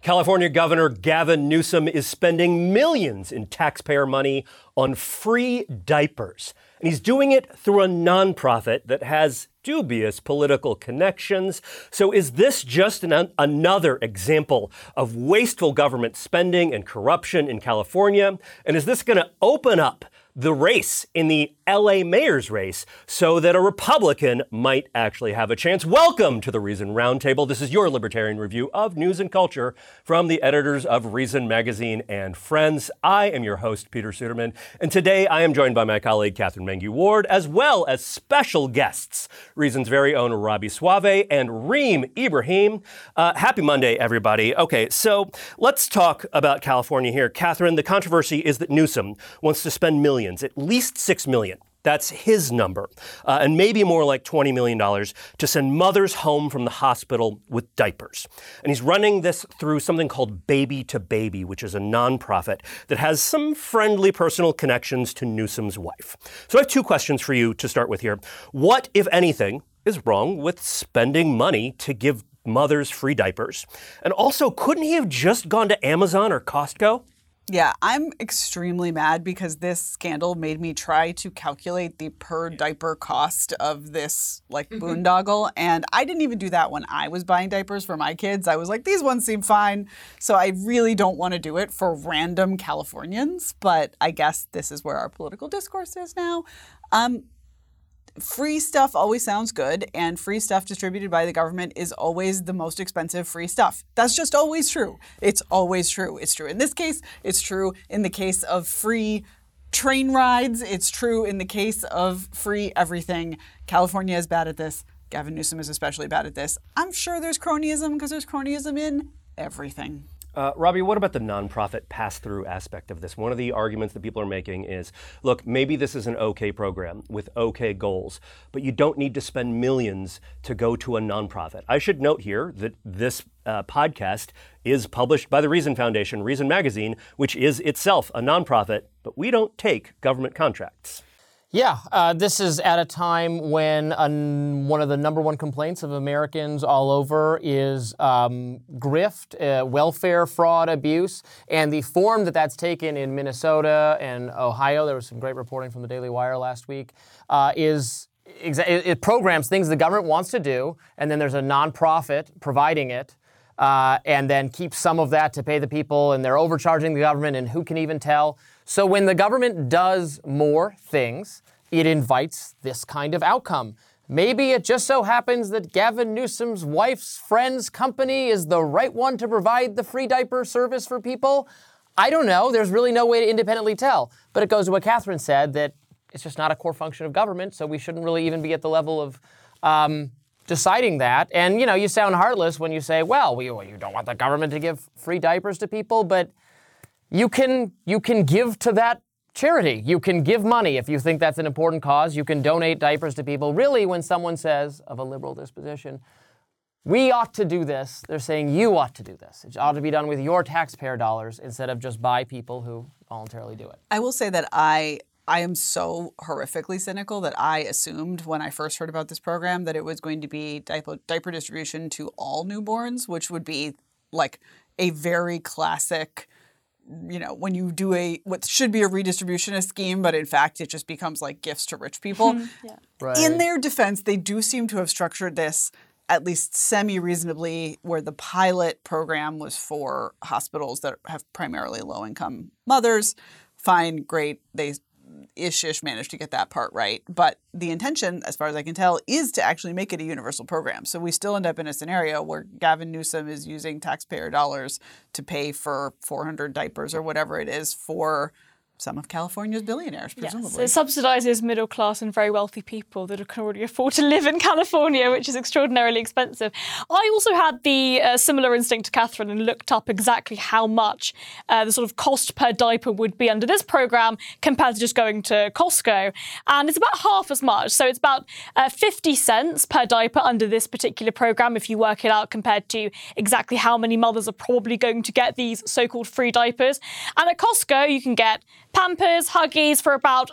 California Governor Gavin Newsom is spending millions in taxpayer money on free diapers. And he's doing it through a nonprofit that has dubious political connections. So is this just another example of wasteful government spending and corruption in California? And is this going to open up the race in the LA mayor's race so that a Republican might actually have a chance? Welcome to the Reason Roundtable. This is your libertarian review of news and culture from the editors of Reason Magazine and Friends. I am your host, Peter Suderman, and today I am joined by my colleague, Catherine Mangu-Ward, as well as special guests, Reason's very own Robby Soave and Reem Ibrahim. Happy Monday, everybody. Okay, so let's talk about California here. Catherine, the controversy is that Newsom wants to spend millions, at least $6 million. That's his number, and maybe more like $20 million to send mothers home from the hospital with diapers. And he's running this through something called Baby to Baby, which is a nonprofit that has some friendly personal connections to Newsom's wife. So I have two questions for you to start with here. What, if anything, is wrong with spending money to give mothers free diapers? And also, couldn't he have just gone to Amazon or Costco? Yeah, I'm extremely mad because this scandal made me try to calculate the per diaper cost of this boondoggle. And I didn't even do that when I was buying diapers for my kids. I was like, these ones seem fine. So I really don't want to do it for random Californians. But I guess this is where our political discourse is now. Free stuff always sounds good, and free stuff distributed by the government is always the most expensive free stuff. That's just always true. It's always true. It's true in this case. It's true in the case of free train rides. It's true in the case of free everything. California is bad at this. Gavin Newsom is especially bad at this. I'm sure there's cronyism because there's cronyism in everything. Robby, what about the nonprofit pass-through aspect of this? One of the arguments that people are making is, look, maybe this is an okay program with okay goals, but you don't need to spend millions to go to a nonprofit. I should note here that this podcast is published by the Reason Foundation, Reason Magazine, which is itself a nonprofit, but we don't take government contracts. Yeah, this is at a time when one of the number one complaints of Americans all over is grift, welfare fraud, abuse, and the form that that's taken in Minnesota and Ohio. There was some great reporting from the Daily Wire last week. It programs things the government wants to do, and then there's a nonprofit providing it. And then keep some of that to pay the people, and they're overcharging the government, and who can even tell? So when the government does more things, it invites this kind of outcome. Maybe it just so happens that Gavin Newsom's wife's friend's company is the right one to provide the free diaper service for people. I don't know. There's really no way to independently tell. But it goes to what Catherine said, that it's just not a core function of government, so we shouldn't really even be at the level of deciding that. And, you sound heartless when you say, well, you don't want the government to give free diapers to people, but you can give to that charity. You can give money if you think that's an important cause. You can donate diapers to people. Really, when someone says, of a liberal disposition, we ought to do this, they're saying you ought to do this. It ought to be done with your taxpayer dollars instead of just by people who voluntarily do it. I will say that I am so horrifically cynical that I assumed when I first heard about this program that it was going to be diaper distribution to all newborns, which would be like a very classic, when you do what should be a redistributionist scheme, but in fact it just becomes like gifts to rich people. Yeah. Right. In their defense, they do seem to have structured this at least semi-reasonably, where the pilot program was for hospitals that have primarily low-income mothers. Fine, great, they ish managed to get that part right. But the intention, as far as I can tell, is to actually make it a universal program. So we still end up in a scenario where Gavin Newsom is using taxpayer dollars to pay for 400 diapers or whatever it is for some of California's billionaires, presumably. Yes, it subsidises middle class and very wealthy people that can already afford to live in California, which is extraordinarily expensive. I also had the similar instinct to Catherine and looked up exactly how much the sort of cost per diaper would be under this programme compared to just going to Costco. And it's about half as much. So it's about 50 cents per diaper under this particular programme if you work it out compared to exactly how many mothers are probably going to get these so-called free diapers. And at Costco, you can get Pampers, Huggies for about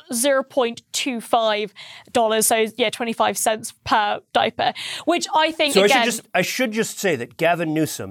$0.25. So, 25 cents per diaper, which I think, so again... I should just say that Gavin Newsom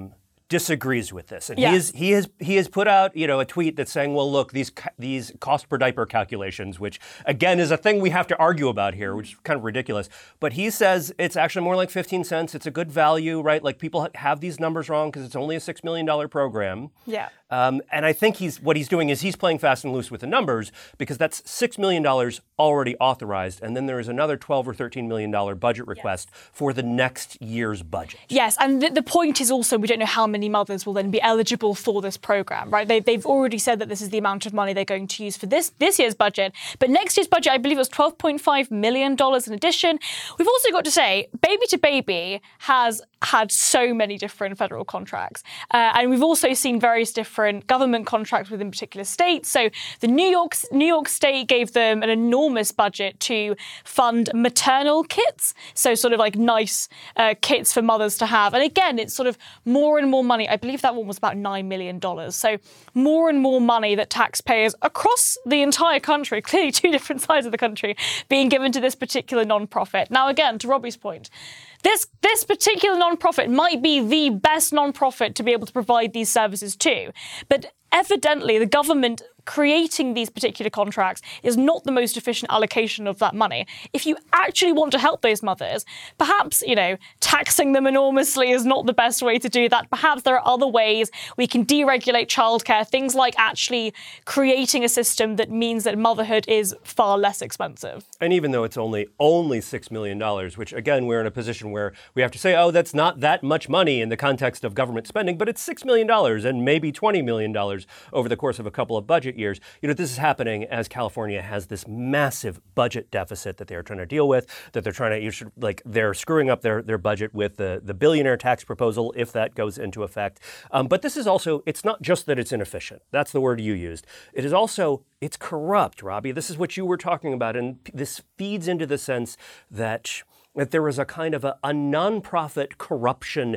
disagrees with this, and Yes. he has put out a tweet that's saying, well, look, these cost per diaper calculations, which again is a thing we have to argue about here, which is kind of ridiculous. But he says it's actually more like 15 cents. It's a good value, right? Like people have these numbers wrong because it's only a $6 million program. Yeah. And I think what he's doing is he's playing fast and loose with the numbers because that's $6 million already authorized, and then there is another $12 or $13 million budget request for the next year's budget. Yes, and the point is also we don't know how many mothers will then be eligible for this program, right? They've already said that this is the amount of money they're going to use for this year's budget, but next year's budget, I believe, was $12.5 million in addition. We've also got to say, Baby to Baby has had so many different federal contracts, and we've also seen various different government contracts within particular states. So the New York State gave them an enormous budget to fund maternal kits, so sort of like nice kits for mothers to have. And again, it's sort of more and more money. I believe that one was about $9 million. So more and more money that taxpayers across the entire country, clearly two different sides of the country, being given to this particular nonprofit. Now, again, to Robbie's point, this particular nonprofit might be the best nonprofit to be able to provide these services to, but evidently the government creating these particular contracts is not the most efficient allocation of that money. If you actually want to help those mothers, perhaps, taxing them enormously is not the best way to do that. Perhaps there are other ways we can deregulate childcare, things like actually creating a system that means that motherhood is far less expensive. And even though it's only $6 million, which again, we're in a position where we have to say, oh, that's not that much money in the context of government spending, but it's $6 million and maybe $20 million over the course of a couple of budget years. This is happening as California has this massive budget deficit that they're trying to deal with, that they're screwing up their budget with the billionaire tax proposal, if that goes into effect. But this is also, it's not just that it's inefficient. That's the word you used. It is also, it's corrupt, Robbie. This is what you were talking about. And this feeds into the sense that there was a kind of a nonprofit corruption,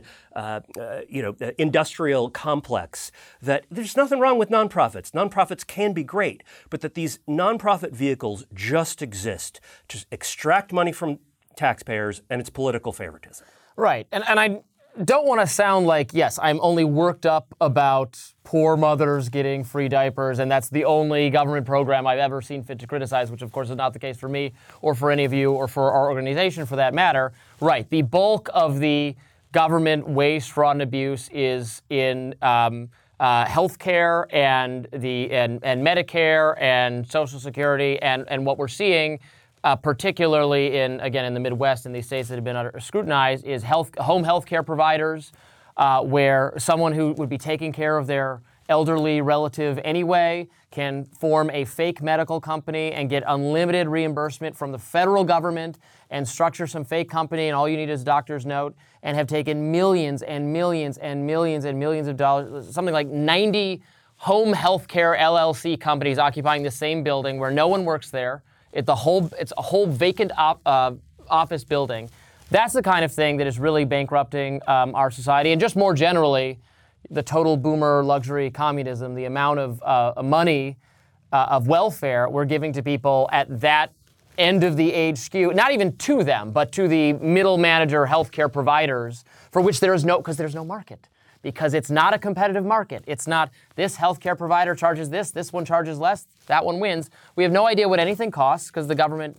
industrial complex, that there's nothing wrong with nonprofits. Nonprofits can be great, but that these nonprofit vehicles just exist to extract money from taxpayers, and it's political favoritism. Right. And I don't want to sound like, yes, I'm only worked up about poor mothers getting free diapers, and that's the only government program I've ever seen fit to criticize, which of course is not the case for me or for any of you or for our organization for that matter. Right. The bulk of the government waste, fraud, and abuse is in healthcare and Medicare and Social Security, and what we're seeing particularly in the Midwest and these states that have been under scrutinized, is home health care providers, where someone who would be taking care of their elderly relative anyway can form a fake medical company and get unlimited reimbursement from the federal government and structure some fake company, and all you need is a doctor's note, and have taken millions and millions and millions and millions of dollars, something like 90 home health care LLC companies occupying the same building where no one works there. It's a whole vacant office building. That's the kind of thing that is really bankrupting our society, and just more generally, the total boomer luxury communism, the amount of money of welfare we're giving to people at that end of the age skew, not even to them, but to the middle manager healthcare providers, for which there's no market. Because it's not a competitive market. It's not this healthcare provider charges this one charges less, that one wins. We have no idea what anything costs because the government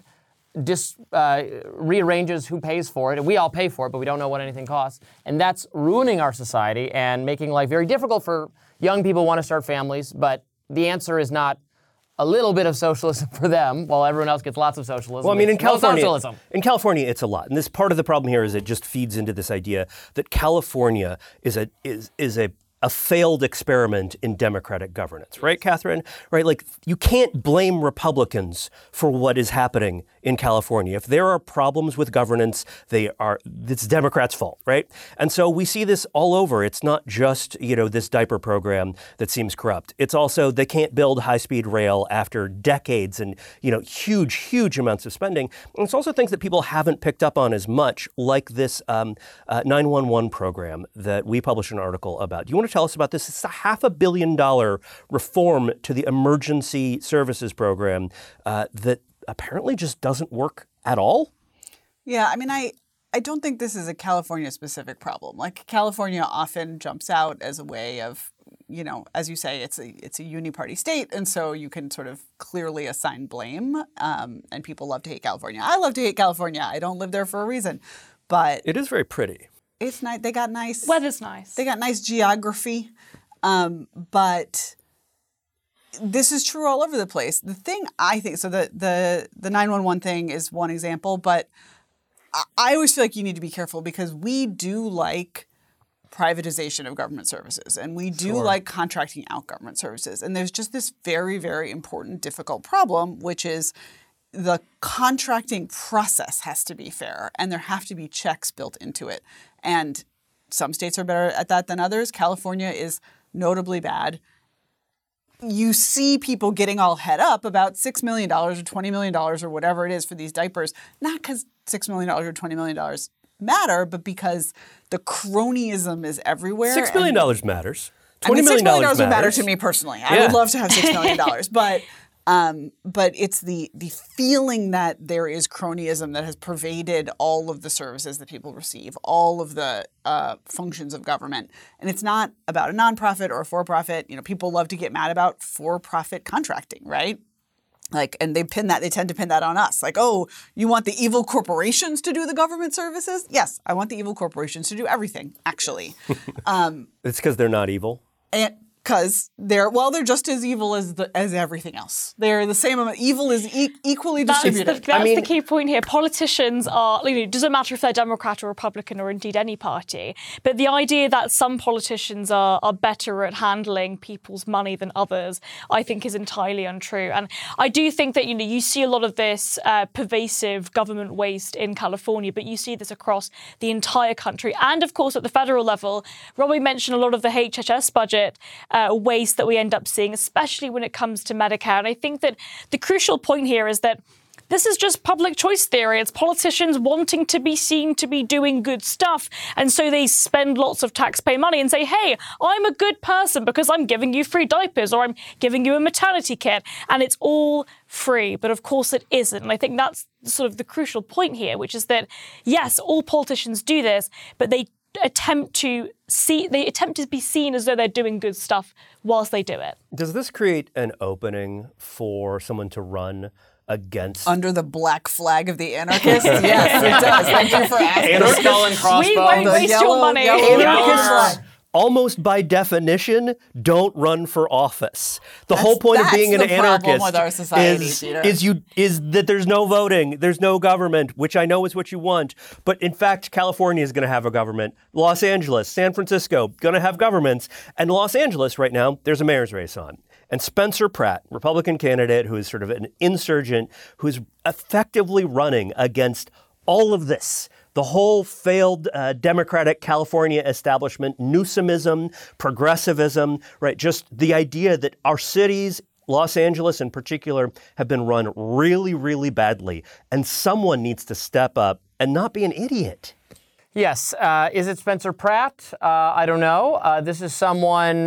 rearranges who pays for it. And we all pay for it, but we don't know what anything costs. And that's ruining our society and making life very difficult for young people who want to start families. But the answer is not a little bit of socialism for them, while everyone else gets lots of socialism. Well, I mean, in California, socialism. It's a lot, and this part of the problem here is it just feeds into this idea that California is a failed experiment in democratic governance, right, Catherine? Right, like you can't blame Republicans for what is happening in California. If there are problems with governance, it's Democrats' fault, right? And so we see this all over. It's not just, this diaper program that seems corrupt. It's also they can't build high-speed rail after decades and, huge amounts of spending. And it's also things that people haven't picked up on as much, like this 911 program that we published an article about. Do you want to tell us about this? It's a $500 million reform to the emergency services program that apparently just doesn't work at all. Yeah, I mean, I I don't think this is a California-specific problem. Like, California often jumps out as a way of, as you say, it's a uniparty state, and so you can sort of clearly assign blame. And people love to hate California. I love to hate California. I don't live there for a reason, but it is very pretty. It's nice. They got nice weather's nice. They got nice geography, but this is true all over the place. The thing I think, so the 911 thing is one example, but I always feel like you need to be careful because we do like privatization of government services and we do like contracting out government services. And there's just this very, very important, difficult problem, which is the contracting process has to be fair and there have to be checks built into it. And some states are better at that than others. California is notably bad. You see people getting all head up about $6 million or $20 million or whatever it is for these diapers, not because $6 million or $20 million matter, but because the cronyism is everywhere. $6 million matters. $20 million $6 million matters. would matter to me personally. I would love to have $6 million, but it's the feeling that there is cronyism that has pervaded all of the services that people receive, all of the functions of government. And it's not about a nonprofit or a for-profit. People love to get mad about for-profit contracting, right? And they tend to pin that on us. Like, oh, you want the evil corporations to do the government services? Yes, I want the evil corporations to do everything, actually. It's because they're not evil? Because they're just as evil as everything else. They're the same amount. Evil is equally distributed. That's the key point here. Politicians are, it doesn't matter if they're Democrat or Republican or indeed any party, but the idea that some politicians are better at handling people's money than others, I think is entirely untrue. And I do think that, you see a lot of this pervasive government waste in California, but you see this across the entire country. And of course, at the federal level, Robbie mentioned a lot of the HHS budget waste that we end up seeing, especially when it comes to Medicare. And I think that the crucial point here is that this is just public choice theory. It's politicians wanting to be seen to be doing good stuff. And so they spend lots of taxpayer money and say, hey, I'm a good person because I'm giving you free diapers or I'm giving you a maternity kit. And it's all free. But of course it isn't. And I think that's sort of the crucial point here, which is that, yes, all politicians do this, but they attempt to be seen as though they're doing good stuff whilst they do it. Does this create an opening for someone to run against under the black flag of the anarchists? Yes, it does. Thank you for asking. Skull and crossbones. We won't waste your money. Anarchists, almost by definition, don't run for office. The whole point of being an anarchist with our society, is that there's no voting, there's no government, which I know is what you want. But in fact, California is going to have a government. Los Angeles, San Francisco, going to have governments. And Los Angeles right now, there's a mayor's race on. And Spencer Pratt, Republican candidate who is sort of an insurgent, who's effectively running against all of this. The whole failed Democratic California establishment, Newsomism, progressivism, right? Just the idea that our cities, Los Angeles in particular, have been run really, really badly. And someone needs to step up and not be an idiot. Yes. Is it Spencer Pratt? I don't know. This is someone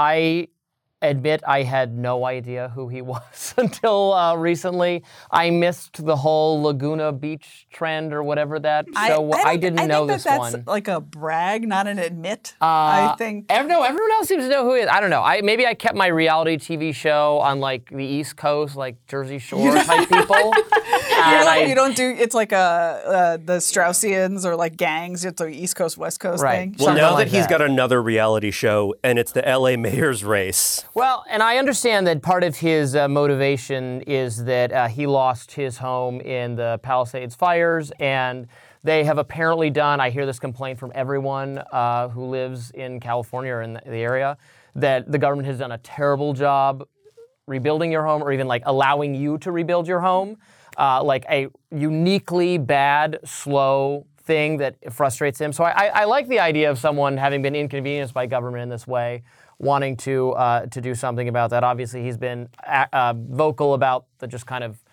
I admit I had no idea who he was until recently. I missed the whole Laguna Beach trend or whatever that. So I didn't know this one. That's like a brag, not an admit. I think. No, everyone else seems to know who he is. I don't know. Maybe I kept my reality TV show on like the East Coast, like Jersey Shore type people. You don't do. It's like the Straussians or like gangs. It's an East Coast West Coast thing. Well, now that he's got another reality show and it's the LA mayor's race. Well, and I understand that part of his motivation is that he lost his home in the Palisades fires, and they have apparently done, I hear this complaint from everyone who lives in California or in the area, that the government has done a terrible job rebuilding your home or even like allowing you to rebuild your home. Like a uniquely bad, slow thing that frustrates him. So I like the idea of someone having been inconvenienced by government in this way, wanting to do something about that. Obviously, he's been vocal about the just kind of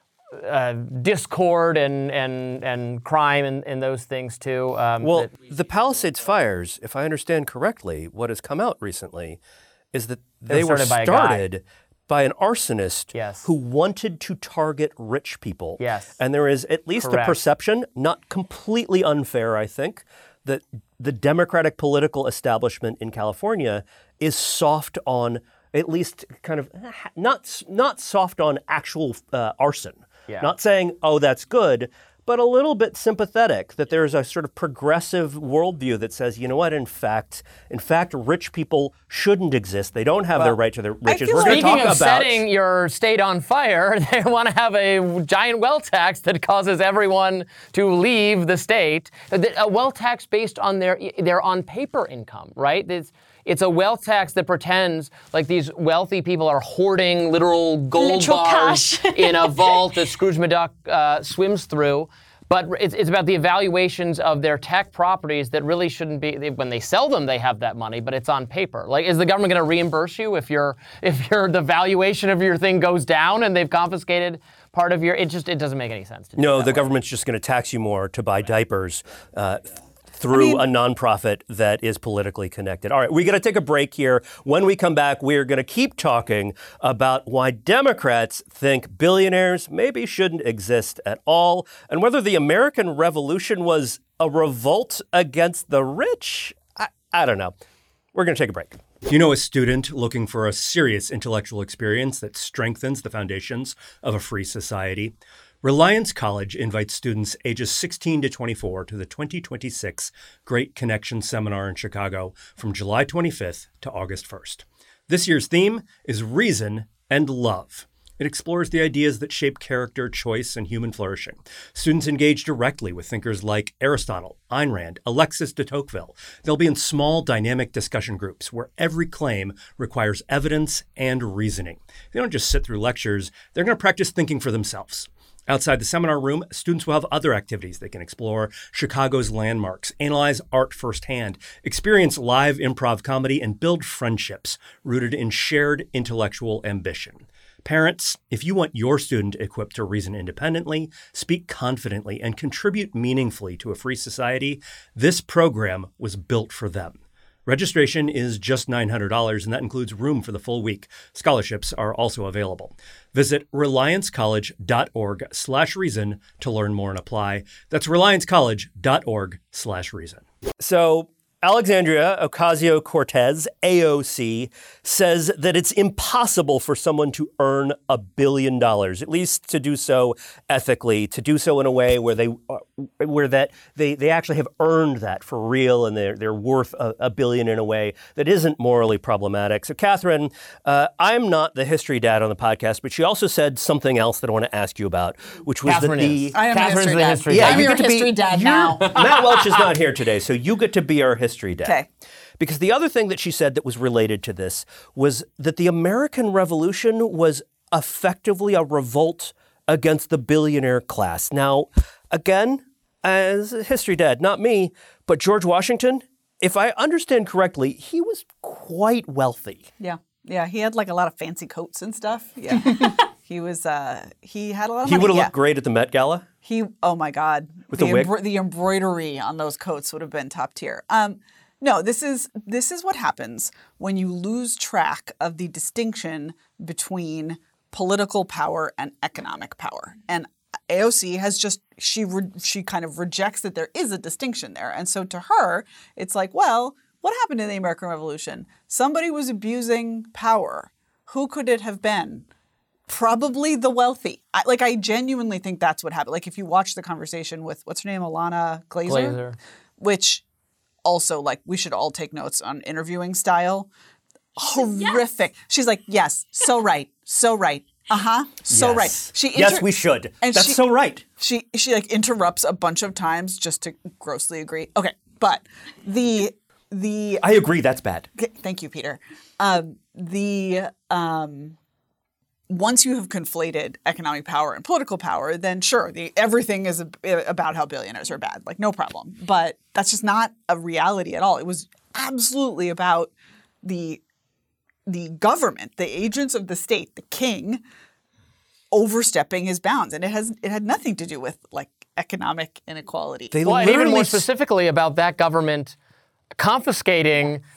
discord and crime and those things too. The Palisades fires, if I understand correctly, what has come out recently is that they were started by an arsonist Yes. who wanted to target rich people. Yes. And there is at least Correct. a perception, not completely unfair, I think, that the Democratic political establishment in California is soft on, at least kind of, not soft on actual arson. Yeah. Not saying, oh, that's good, but a little bit sympathetic that there's a sort of progressive worldview that says, you know what, in fact, rich people shouldn't exist. They don't have their right to their riches. feel We're like- going to talk Speaking of about setting your state on fire, they want to have a giant wealth tax that causes everyone to leave the state. A wealth tax based on their on-paper income, right? It's a wealth tax that pretends like these wealthy people are hoarding literal gold Literal bars cash. in a vault that Scrooge McDuck swims through. But it's about the evaluations of their tech properties that really shouldn't be. When they sell them, they have that money, but it's on paper. Like, is the government going to reimburse you if the valuation of your thing goes down and they've confiscated part of your? It doesn't make any sense to do No, that the way. government's just going to tax you more to buy diapers through a nonprofit that is politically connected. All right, we got to take a break here. When we come back, we're going to keep talking about why Democrats think billionaires maybe shouldn't exist at all, and whether the American Revolution was a revolt against the rich. I don't know. We're going to take a break. You know, a student looking for a serious intellectual experience that strengthens the foundations of a free society? Reliance College invites students ages 16 to 24 to the 2026 Great Connection Seminar in Chicago from July 25th to August 1st. This year's theme is Reason and Love. It explores the ideas that shape character, choice, and human flourishing. Students engage directly with thinkers like Aristotle, Ayn Rand, Alexis de Tocqueville. They'll be in small, dynamic discussion groups where every claim requires evidence and reasoning. They don't just sit through lectures, they're going to practice thinking for themselves. Outside the seminar room, students will have other activities. They can explore Chicago's landmarks, analyze art firsthand, experience live improv comedy, and build friendships rooted in shared intellectual ambition. Parents, if you want your student equipped to reason independently, speak confidently, and contribute meaningfully to a free society, this program was built for them. Registration is just $900, and that includes room for the full week. Scholarships are also available. Visit reliancecollege.org/reason to learn more and apply. That's reliancecollege.org/reason. So Alexandria Ocasio-Cortez, AOC, says that it's impossible for someone to earn $1 billion, at least to do so ethically, to do so in a way where they actually have earned that for real, and they're worth $1 billion in a way that isn't morally problematic. So, Catherine, I'm not the history dad on the podcast, but she also said something else that I want to ask you about, which was Catherine that the is. I am Catherine's a the history history dad. dad. I'm you your get to be- history dad you're- now. Matt Welch is not here today, so you get to be our history dad. Okay. Because the other thing that she said that was related to this was that the American Revolution was effectively a revolt against the billionaire class. Now, again, as a history dad, not me, but George Washington, if I understand correctly, he was quite wealthy. Yeah. He had like a lot of fancy coats and stuff. Yeah. He was. He had a lot of He money. would have yeah. looked great at the Met Gala. Oh my God. With the wig? The embroidery on those coats would have been top tier. No, this is what happens when you lose track of the distinction between political power and economic power. And AOC has just she kind of rejects that there is a distinction there. And so to her, it's like, well, what happened in the American Revolution? Somebody was abusing power. Who could it have been? Probably the wealthy. I genuinely think that's what happened. Like if you watch the conversation with, what's her name, Ilana Glazer, which also like we should all take notes on interviewing style. Horrific. Yes. She's like, yes, so right. So right. So Yes. right. Yes, we should. And That's so right. She like interrupts a bunch of times just to grossly agree. Okay, but the I agree, that's bad. Thank you, Peter. Once you have conflated economic power and political power, then sure, everything is about how billionaires are bad. Like, no problem. But that's just not a reality at all. It was absolutely about the government, the agents of the state, the king, overstepping his bounds. And it had nothing to do with, like, economic inequality. And even more specifically about that government confiscating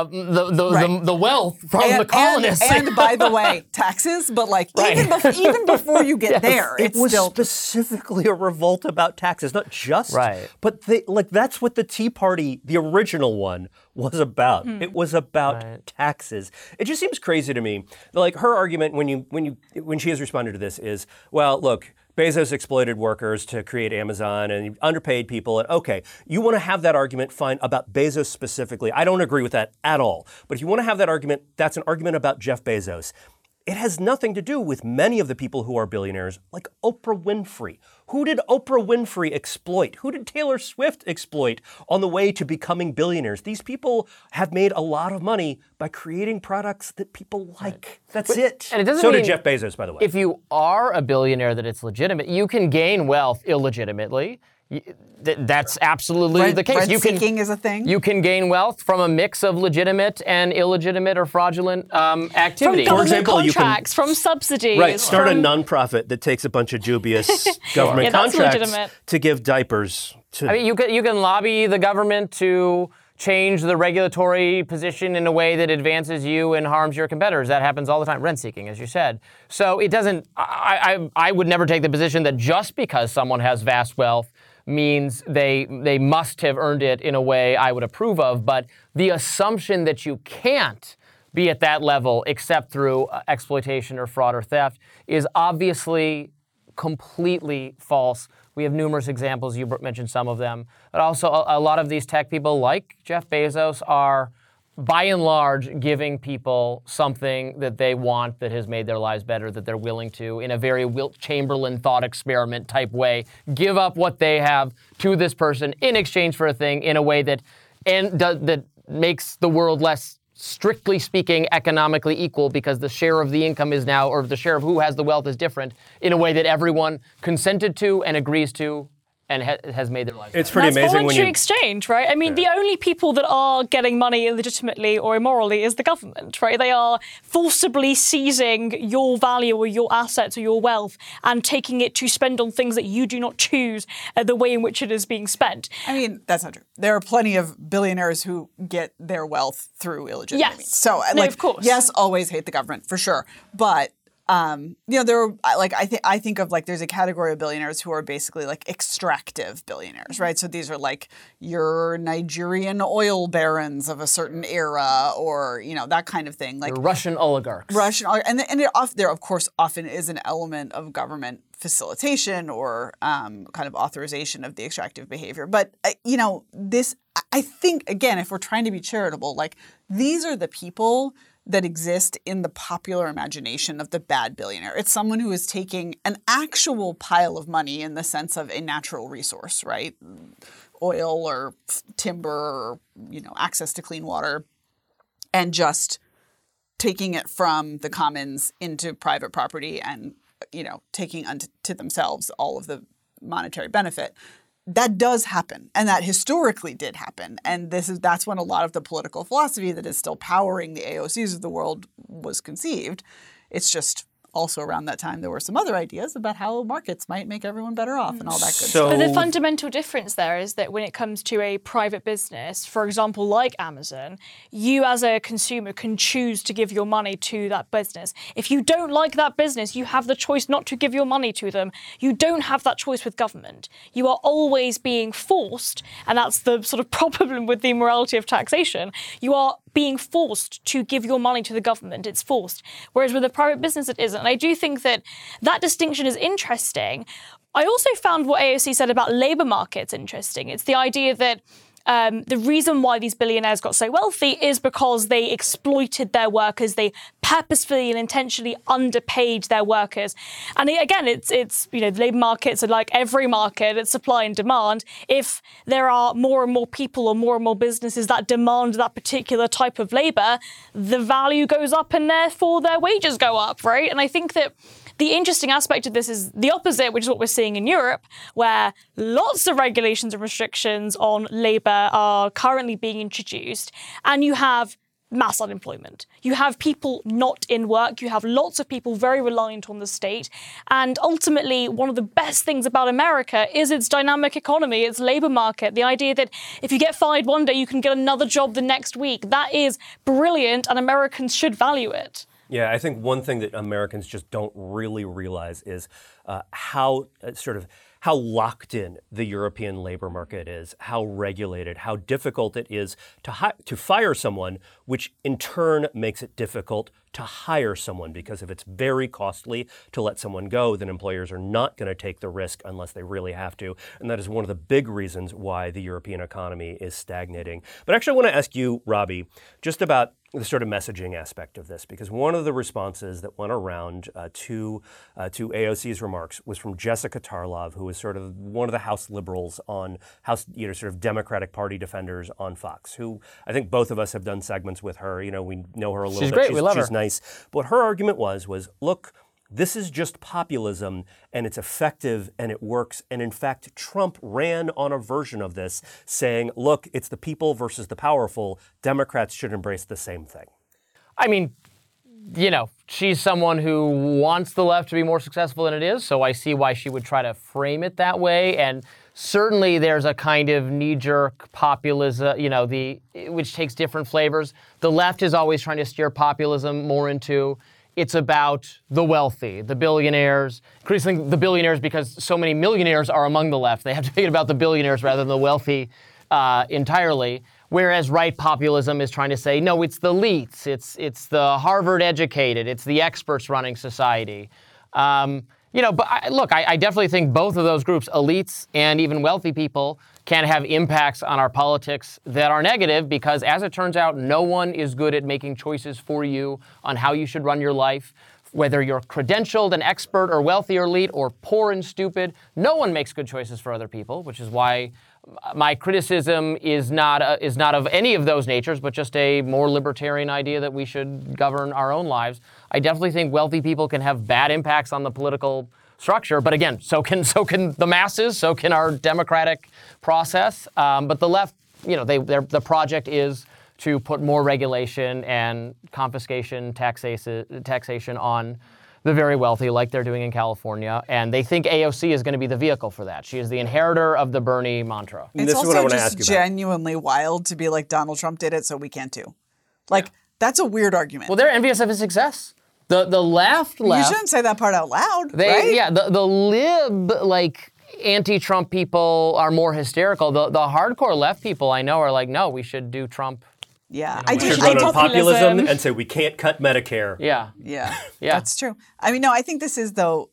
the wealth from the colonists. And by the way, taxes, but like even before you get there, It was still specifically a revolt about taxes, not just. Right. But that's what the Tea Party, the original one, was about. It was about taxes. It just seems crazy to me. Like her argument when she has responded to this is, well, look, Bezos exploited workers to create Amazon and underpaid people. And okay, you want to have that argument, fine, about Bezos specifically. I don't agree with that at all. But if you want to have that argument, that's an argument about Jeff Bezos. It has nothing to do with many of the people who are billionaires, like Oprah Winfrey. Who did Oprah Winfrey exploit? Who did Taylor Swift exploit on the way to becoming billionaires? These people have made a lot of money by creating products that people like. That's it. And it doesn't so mean did Jeff Bezos, by the way. If you are a billionaire that it's legitimate, you can gain wealth illegitimately. That's absolutely the case. Rent-seeking is a thing. You can gain wealth from a mix of legitimate and illegitimate or fraudulent activity. From For example, contracts, from subsidies. Right, start a from... nonprofit that takes a bunch of dubious government Yeah, that's contracts legitimate. to give diapers to... I mean, you can lobby the government to change the regulatory position in a way that advances you and harms your competitors. That happens all the time. Rent-seeking, as you said. So it doesn't... I would never take the position that just because someone has vast wealth means they must have earned it in a way I would approve of. But the assumption that you can't be at that level except through exploitation or fraud or theft is obviously completely false. We have numerous examples. You mentioned some of them. But also a lot of these tech people like Jeff Bezos are, by and large, giving people something that they want that has made their lives better, that they're willing to, in a very Wilt Chamberlain thought experiment type way, give up what they have to this person in exchange for a thing in a way that makes the world less, strictly speaking, economically equal, because the share of the income is now, or the share of who has the wealth is different, in a way that everyone consented to and agrees to and has made their life better. It's pretty That's amazing when voluntary you... exchange, right? I mean, the only people that are getting money illegitimately or immorally is the government, right? They are forcibly seizing your value or your assets or your wealth and taking it to spend on things that you do not choose the way in which it is being spent. I mean, that's not true. There are plenty of billionaires who get their wealth through illegitimate means. So, of course. Yes, always hate the government for sure, but there are I think of there's a category of billionaires who are basically like extractive billionaires, right? So these are like your Nigerian oil barons of a certain era, or that kind of thing, like the Russian oligarchs. There of course often is an element of government facilitation or kind of authorization of the extractive behavior. But I think, again, if we're trying to be charitable, like these are the people that exist in the popular imagination of the bad billionaire. It's someone who is taking an actual pile of money in the sense of a natural resource, right? Oil or timber or, access to clean water, and just taking it from the commons into private property and, taking unto themselves all of the monetary benefit. That does happen, and that historically did happen. And that's when a lot of the political philosophy that is still powering the AOCs of the world was conceived. It's just also around that time there were some other ideas about how markets might make everyone better off and all that good stuff. But the fundamental difference there is that when it comes to a private business, for example, like Amazon, you as a consumer can choose to give your money to that business. If you don't like that business, you have the choice not to give your money to them. You don't have that choice with government. You are always being forced, and that's the sort of problem with the morality of taxation. You are being forced to give your money to the government. It's forced. Whereas with a private business, it isn't. And I do think that distinction is interesting. I also found what AOC said about labour markets interesting. It's the idea that the reason why these billionaires got so wealthy is because they exploited their workers. They purposefully and intentionally underpaid their workers. And again, it's the labour markets are like every market. It's supply and demand. If there are more and more people or more businesses that demand that particular type of labour, the value goes up and therefore their wages go up, right? And I think that the interesting aspect of this is the opposite, which is what we're seeing in Europe, where lots of regulations and restrictions on labour are currently being introduced, and you have mass unemployment. You have people not in work. You have lots of people very reliant on the state. And ultimately, one of the best things about America is its dynamic economy, its labor market. The idea that if you get fired one day, you can get another job the next week. That is brilliant, and Americans should value it. Yeah, I think one thing that Americans just don't really realize is how locked in the European labor market is, how regulated, how difficult it is to fire someone, which in turn makes it difficult to hire someone, because if it's very costly to let someone go, then employers are not going to take the risk unless they really have to. And that is one of the big reasons why the European economy is stagnating. But actually, I want to ask you, Robbie, just about the sort of messaging aspect of this, because one of the responses that went around to AOC's remarks was from Jessica Tarlov, who is sort of one of the House liberals on House, sort of Democratic Party defenders on Fox, who I think both of us have done segments with her. We know her a little bit. She's great. We love her. She's nice. But her argument was, look, this is just populism, and it's effective, and it works. And in fact, Trump ran on a version of this, saying, look, it's the people versus the powerful. Democrats should embrace the same thing. I mean, she's someone who wants the left to be more successful than it is, so I see why she would try to frame it that way. And certainly there's a kind of knee-jerk populism, which takes different flavors. The left is always trying to steer populism more into it's about the wealthy, the billionaires, increasingly the billionaires, because so many millionaires are among the left. They have to think about the billionaires rather than the wealthy entirely. Whereas right populism is trying to say, no, it's the elites, it's the Harvard educated, it's the experts running society. But I definitely think both of those groups, elites and even wealthy people, can have impacts on our politics that are negative because, as it turns out, no one is good at making choices for you on how you should run your life. Whether you're credentialed and expert or wealthy or elite or poor and stupid, no one makes good choices for other people, which is why my criticism is not of any of those natures, but just a more libertarian idea that we should govern our own lives. I definitely think wealthy people can have bad impacts on the political structure, but again, so can the masses, so can our democratic process. But the left, the project is to put more regulation and confiscation, taxation on the very wealthy, like they're doing in California. And they think AOC is going to be the vehicle for that. She is the inheritor of the Bernie mantra. It's also just genuinely wild to be like, Donald Trump did it, so we can't too. That's a weird argument. Well, they're envious of his success. The left. You shouldn't say that part out loud, right? Yeah, the lib, anti-Trump people are more hysterical. The hardcore left people I know are like, no, we should do Trump. Yeah, we should run on populism and say we can't cut Medicare. Yeah, that's true. I mean, no, I think this is though,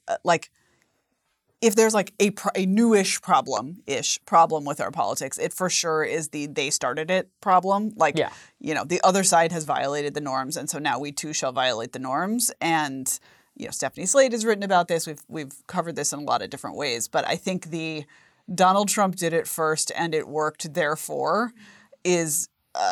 if there's a newish problem with our politics, it for sure is the they started it problem. The other side has violated the norms, and so now we too shall violate the norms. And Stephanie Slade has written about this. We've covered this in a lot of different ways, but I think the Donald Trump did it first and it worked. Therefore, is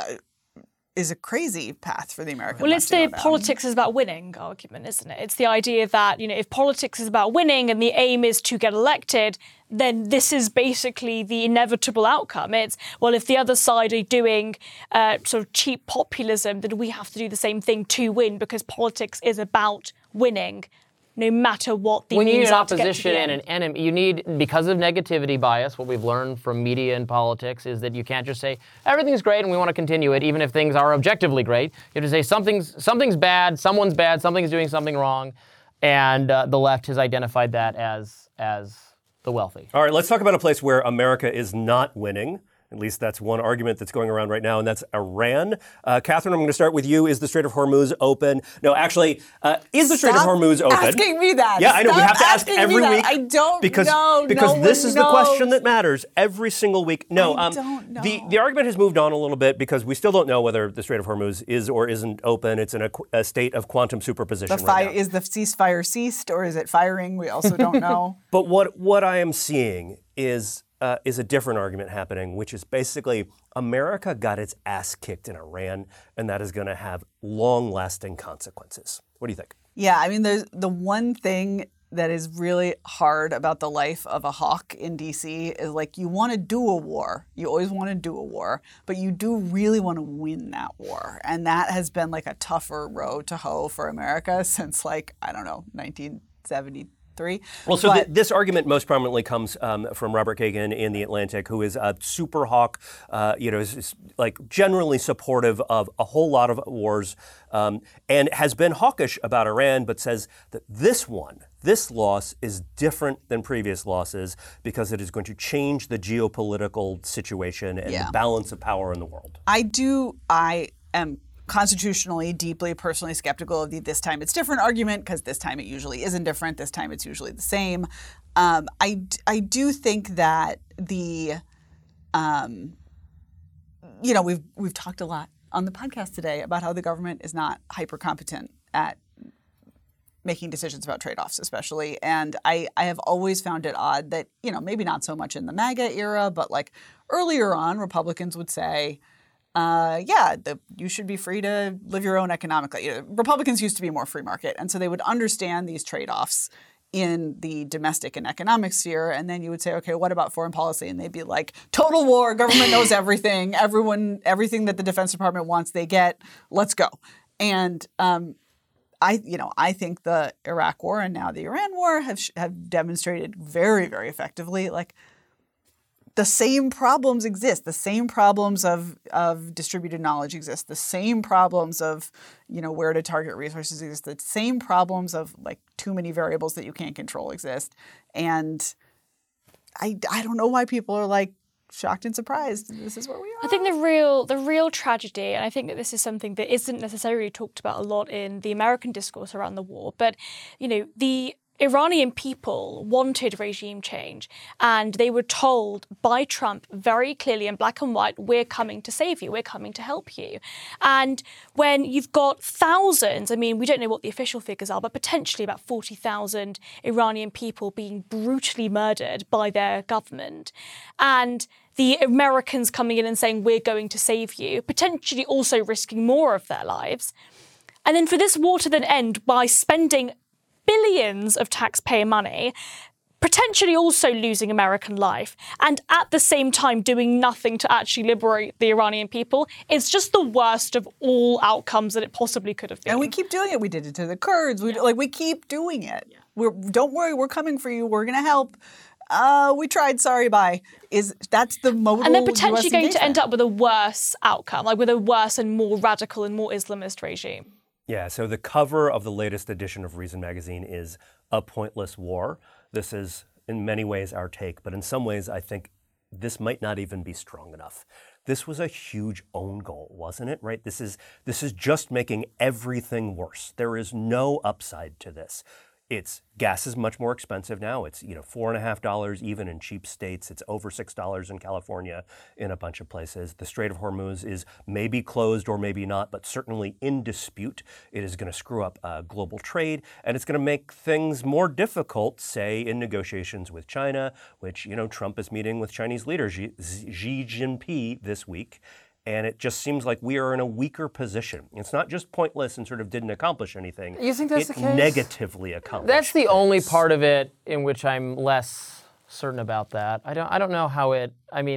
a crazy path for the American left. Well, it's the politics is about winning argument, isn't it? It's the idea that, if politics is about winning and the aim is to get elected, then this is basically the inevitable outcome. It's, well, if the other side are doing sort of cheap populism, then we have to do the same thing to win because politics is about winning. No matter what the when you need means an are to get to opposition the and end. an enemy, you need, because of negativity bias, what we've learned from media and politics is that you can't just say everything's great and we want to continue it, even if things are objectively great. You have to say something's bad, something's doing something wrong, and the left has identified that as the wealthy. All right, let's talk about a place where America is not winning. At least that's one argument that's going around right now, and that's Iran. Catherine, I'm going to start with you. Is the Strait of Hormuz open? No, actually, is the Strait of Hormuz open? Asking me that. Yeah, I know. We have to ask every week. I don't know. Because this is the question that matters every single week. No, I don't know. The argument has moved on a little bit because we still don't know whether the Strait of Hormuz is or isn't open. It's in a state of quantum superposition right now. Is the ceasefire ceased or is it firing? We also don't know. But what I am seeing is a different argument happening, which is basically America got its ass kicked in Iran, and that is going to have long-lasting consequences. What do you think? Yeah, I mean, the one thing that is really hard about the life of a hawk in DC is like you want to do a war. You always want to do a war, but you do really want to win that war. And that has been like a tougher road to hoe for America since 1973. Well, so this argument most prominently comes from Robert Kagan in The Atlantic, who is a super hawk, is like generally supportive of a whole lot of wars, and has been hawkish about Iran, but says that this loss is different than previous losses because it is going to change the geopolitical situation and the balance of power in the world. I am constitutionally, deeply, personally skeptical of the this time it's different argument, because this time it usually isn't different. This time it's usually the same. I do think that we've talked a lot on the podcast today about how the government is not hyper competent at making decisions about trade-offs, especially. And I have always found it odd that, maybe not so much in the MAGA era, but like earlier on, Republicans would say, you should be free to live your own economically. Republicans used to be more free market, and so they would understand these trade-offs in the domestic and economic sphere. And then you would say, okay, what about foreign policy? And they'd be like, total war, government knows everything, everything that the Defense Department wants, they get, let's go. And I think the Iraq War and now the Iran War have demonstrated very, very effectively, like, the same problems exist. The same problems of distributed knowledge exist. The same problems of, where to target resources exist. The same problems of like too many variables that you can't control exist. And I don't know why people are like shocked and surprised. This is where we are. I think the real tragedy, and I think that this is something that isn't necessarily talked about a lot in the American discourse around the war, but the Iranian people wanted regime change, and they were told by Trump very clearly in black and white, we're coming to save you, we're coming to help you. And when you've got thousands, we don't know what the official figures are, but potentially about 40,000 Iranian people being brutally murdered by their government, and the Americans coming in and saying, we're going to save you, potentially also risking more of their lives. And then for this war to then end by spending billions of taxpayer money, potentially also losing American life, and at the same time doing nothing to actually liberate the Iranian people, it's just the worst of all outcomes that it possibly could have been. And we keep doing it. We did it to the Kurds. We keep doing it. Yeah. Don't worry, we're coming for you. We're going to help. We tried. Sorry, bye. That's the modal. And they're potentially going to end up with a worse outcome, like with a worse and more radical and more Islamist regime. Yeah, so the cover of the latest edition of Reason Magazine is A Pointless War. This is, in many ways, our take, but in some ways, I think this might not even be strong enough. This was a huge own goal, wasn't it, right? This is just making everything worse. There is no upside to this. Gas is much more expensive now. It's $4.50 even in cheap states. It's over $6 in California in a bunch of places. The Strait of Hormuz is maybe closed or maybe not, but certainly in dispute. It is going to screw up global trade, and it's going to make things more difficult, say, in negotiations with China, which, Trump is meeting with Chinese leader Xi Jinping this week. And it just seems like we are in a weaker position. It's not just pointless and sort of didn't accomplish anything. You think that's the case? It negatively accomplished. That's the only part of it in which I'm less certain about that. I don't know how it.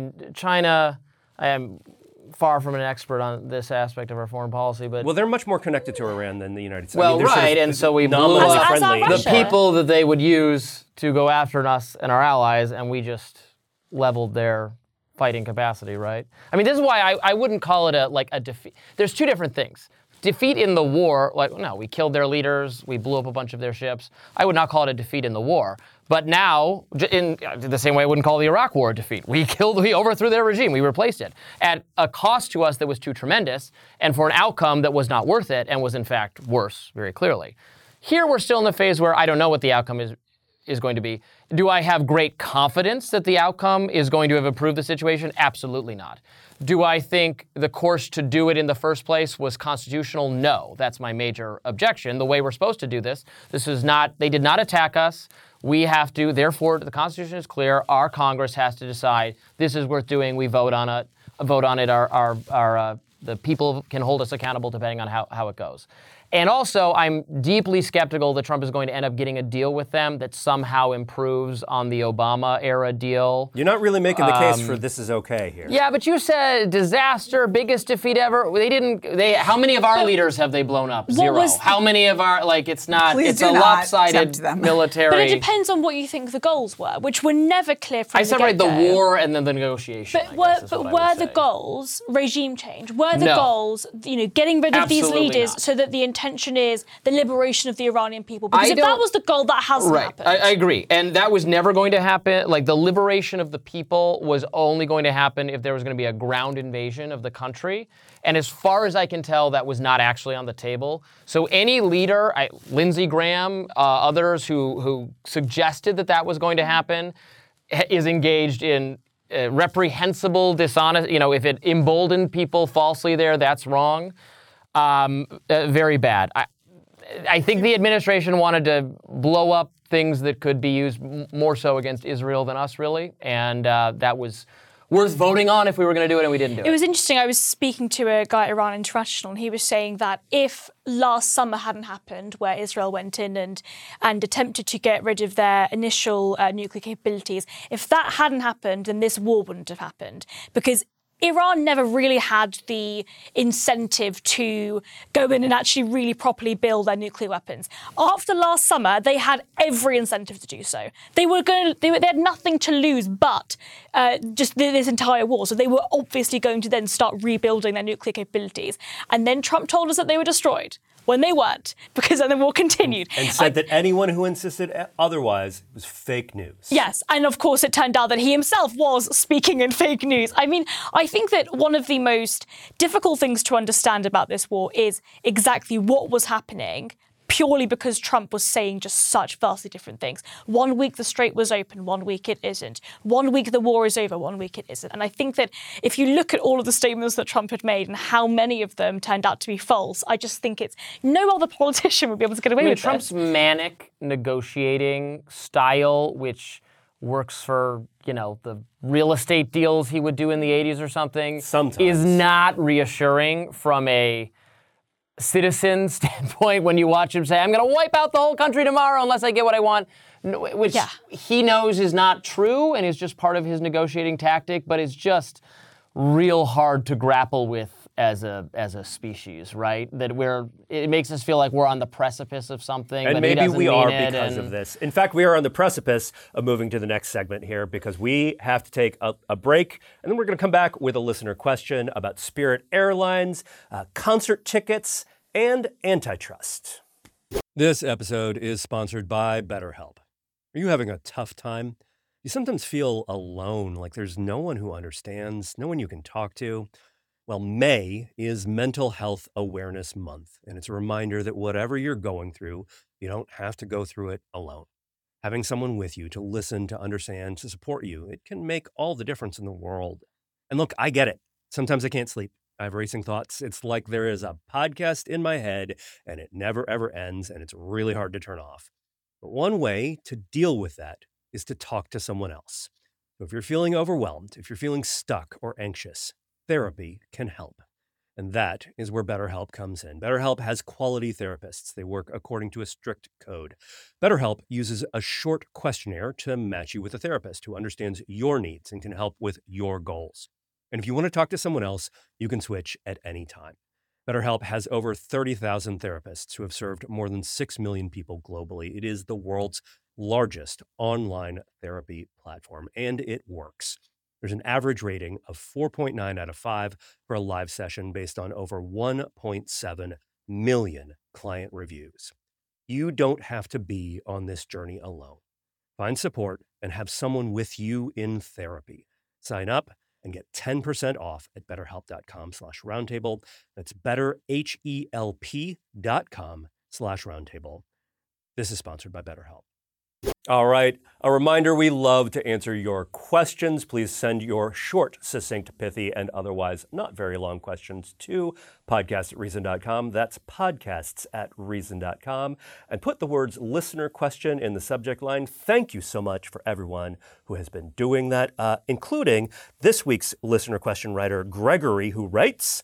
China. I am far from an expert on this aspect of our foreign policy, but they're much more connected to Iran than the United States. Well, right, and so we blew up the people that they would use to go after us and our allies, and we just leveled their fighting capacity, right? This is why I wouldn't call it a defeat. There's two different things. Defeat in the war, we killed their leaders, we blew up a bunch of their ships. I would not call it a defeat in the war. But now, in the same way I wouldn't call the Iraq War a defeat. We overthrew their regime, we replaced it at a cost to us that was too tremendous, and for an outcome that was not worth it and was in fact worse, very clearly. Here we're still in the phase where I don't know what the outcome is going to be. Do I have great confidence that the outcome is going to have improved the situation? Absolutely not. Do I think the course to do it in the first place was constitutional? No. That's my major objection. The way we're supposed to do this is not, they did not attack us. We have to, therefore, the Constitution is clear. Our Congress has to decide this is worth doing. We vote on it. The people can hold us accountable depending on how it goes. And also, I'm deeply skeptical that Trump is going to end up getting a deal with them that somehow improves on the Obama-era deal. You're not really making the case for this is okay here. Yeah, but you said disaster, biggest defeat ever. How many of our leaders have they blown up? Zero. How many of our, it's not, Please it's do a not lopsided tempt them. military. But it depends on what you think the goals were, which were never clear from I the separate the get-go. war and then the negotiation. But were the goals regime change? Were the No. goals, getting rid of these Absolutely leaders not. so that the intention is the liberation of the Iranian people? Because I if that don't- was the goal, that hasn't Right, happened. I agree. And that was never going to happen. The liberation of the people was only going to happen if there was going to be a ground invasion of the country. And as far as I can tell, that was not actually on the table. So any leader, Lindsey Graham, others who suggested that was going to happen, is engaged in reprehensible, dishonest, if it emboldened people falsely there, that's wrong. Very bad. I think the administration wanted to blow up things that could be used more so against Israel than us, really. And that was worth voting on if we were going to do it, and we didn't do it. It was interesting. I was speaking to a guy at Iran International, and he was saying that if last summer hadn't happened, where Israel went in and attempted to get rid of their initial nuclear capabilities, if that hadn't happened, then this war wouldn't have happened. Because Iran never really had the incentive to go in and actually really properly build their nuclear weapons. After last summer, they had every incentive to do so. They had nothing to lose but just this entire war. So they were obviously going to then start rebuilding their nuclear capabilities. And then Trump told us that they were destroyed. When they weren't, because then the war continued. And said that anyone who insisted otherwise was fake news. Yes, and of course it turned out that he himself was speaking in fake news. I mean, I think that one of the most difficult things to understand about this war is exactly what was happening, purely because Trump was saying just such vastly different things. 1 week the strait was open, 1 week it isn't. 1 week the war is over, 1 week it isn't. And I think that if you look at all of the statements that Trump had made and how many of them turned out to be false, I just think no other politician would be able to get away with Trump's this. manic negotiating style, which works for, the real estate deals he would do in the 80s or something, Sometimes. is not reassuring from a citizen standpoint when you watch him say, I'm going to wipe out the whole country tomorrow unless I get what I want, which he knows is not true and is just part of his negotiating tactic, but it's just real hard to grapple with as a species, right? It makes us feel like we're on the precipice of something, and but maybe he doesn't we mean are it, because of this. In fact, we are on the precipice of moving to the next segment here because we have to take a break, and then we're going to come back with a listener question about Spirit Airlines, concert tickets, and antitrust. This episode is sponsored by BetterHelp. Are you having a tough time? You sometimes feel alone, like there's no one who understands, no one you can talk to. Well, May is Mental Health Awareness Month, and it's a reminder that whatever you're going through, you don't have to go through it alone. Having someone with you to listen, to understand, to support you, it can make all the difference in the world. And look, I get it. Sometimes I can't sleep. I have racing thoughts. It's like there is a podcast in my head, and it never, ever ends, and it's really hard to turn off. But one way to deal with that is to talk to someone else. So if you're feeling overwhelmed, if you're feeling stuck or anxious, therapy can help. And that is where BetterHelp comes in. BetterHelp has quality therapists. They work according to a strict code. BetterHelp uses a short questionnaire to match you with a therapist who understands your needs and can help with your goals. And if you want to talk to someone else, you can switch at any time. BetterHelp has over 30,000 therapists who have served more than 6 million people globally. It is the world's largest online therapy platform, and it works. There's an average rating of 4.9 out of 5 for a live session based on over 1.7 million client reviews. You don't have to be on this journey alone. Find support and have someone with you in therapy. Sign up and get 10% off at betterhelp.com/roundtable. That's betterhelp.com/roundtable. This is sponsored by BetterHelp. All right. A reminder, we love to answer your questions. Please send your short, succinct, pithy, and otherwise not very long questions to podcast@reason.com. That's podcasts@reason.com. And put the words listener question in the subject line. Thank you so much for everyone who has been doing that, including this week's listener question writer, Gregory, who writes,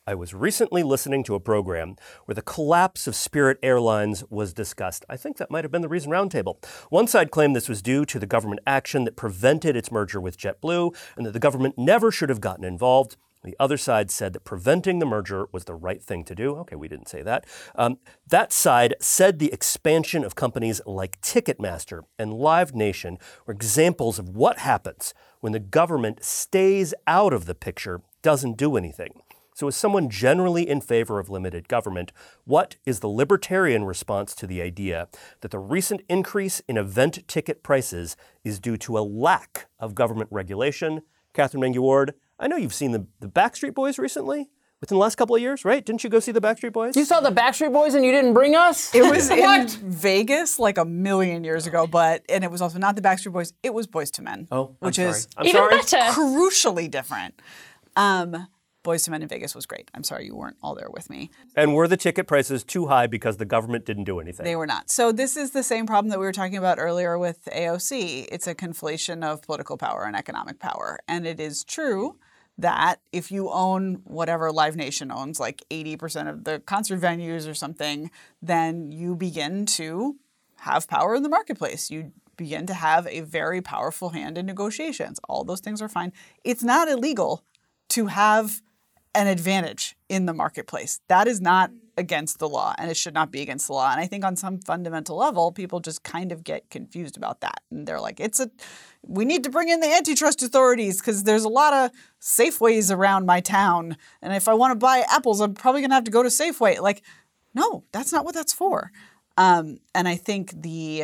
I was recently listening to a program where the collapse of Spirit Airlines was discussed. I think that might have been the Reason Roundtable. One side claimed this was due to the government action that prevented its merger with JetBlue and that the government never should have gotten involved. The other side said that preventing the merger was the right thing to do. Okay, we didn't say that. That side said the expansion of companies like Ticketmaster and Live Nation were examples of what happens when the government stays out of the picture, doesn't do anything. So as someone generally in favor of limited government, what is the libertarian response to the idea that the recent increase in event ticket prices is due to a lack of government regulation? Catherine Mangu-Ward, I know you've seen the Backstreet Boys recently, within the last couple of years, right? Didn't you go see the Backstreet Boys? You saw the Backstreet Boys and you didn't bring us? It was in Vegas like a million years ago, and it was also not the Backstreet Boys, it was Boyz II Men. Oh, which I'm is sorry. I'm even sorry. better. crucially different. Boyz II Men in Vegas was great. I'm sorry you weren't all there with me. And were the ticket prices too high because the government didn't do anything? They were not. So this is the same problem that we were talking about earlier with AOC. It's a conflation of political power and economic power. And it is true that if you own whatever Live Nation owns, like 80% of the concert venues or something, then you begin to have power in the marketplace. You begin to have a very powerful hand in negotiations. All those things are fine. It's not illegal to have an advantage in the marketplace. That is not against the law, and it should not be against the law. And I think on some fundamental level, people just kind of get confused about that. And they're like, we need to bring in the antitrust authorities because there's a lot of Safeways around my town. And if I want to buy apples, I'm probably going to have to go to Safeway. Like, no, that's not what that's for. And I think the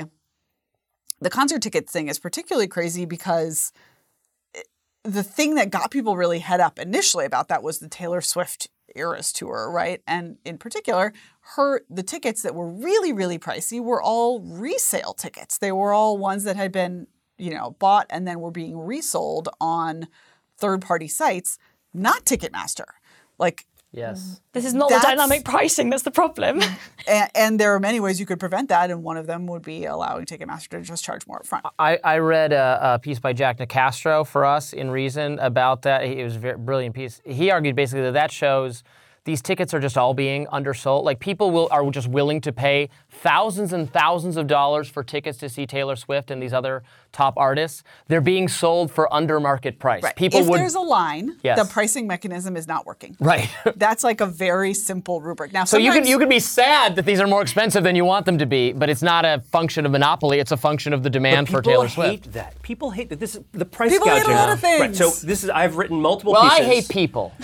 concert ticket thing is particularly crazy because the thing that got people really head up initially about that was the Taylor Swift Eras Tour, right? And in particular, the tickets that were really, really pricey were all resale tickets. They were all ones that had been, bought and then were being resold on third-party sites, not Ticketmaster. Like, Yes. This is not the dynamic pricing that's the problem. and there are many ways you could prevent that, and one of them would be allowing Ticketmaster to just charge more upfront. I read a piece by Jack Nicastro for us in Reason about that. It was a very brilliant piece. He argued basically that shows these tickets are just all being undersold. Like people are just willing to pay thousands and thousands of dollars for tickets to see Taylor Swift and these other top artists. They're being sold for under market price. Right. People if there's a line, Yes. the pricing mechanism is not working. Right. That's like a very simple rubric. Now, So you could be sad that these are more expensive than you want them to be, but it's not a function of monopoly. It's a function of the demand for Taylor Swift. People hate that. This is the price People hate gouging. a lot of things. Right. So I've written multiple Well, pieces. I hate people.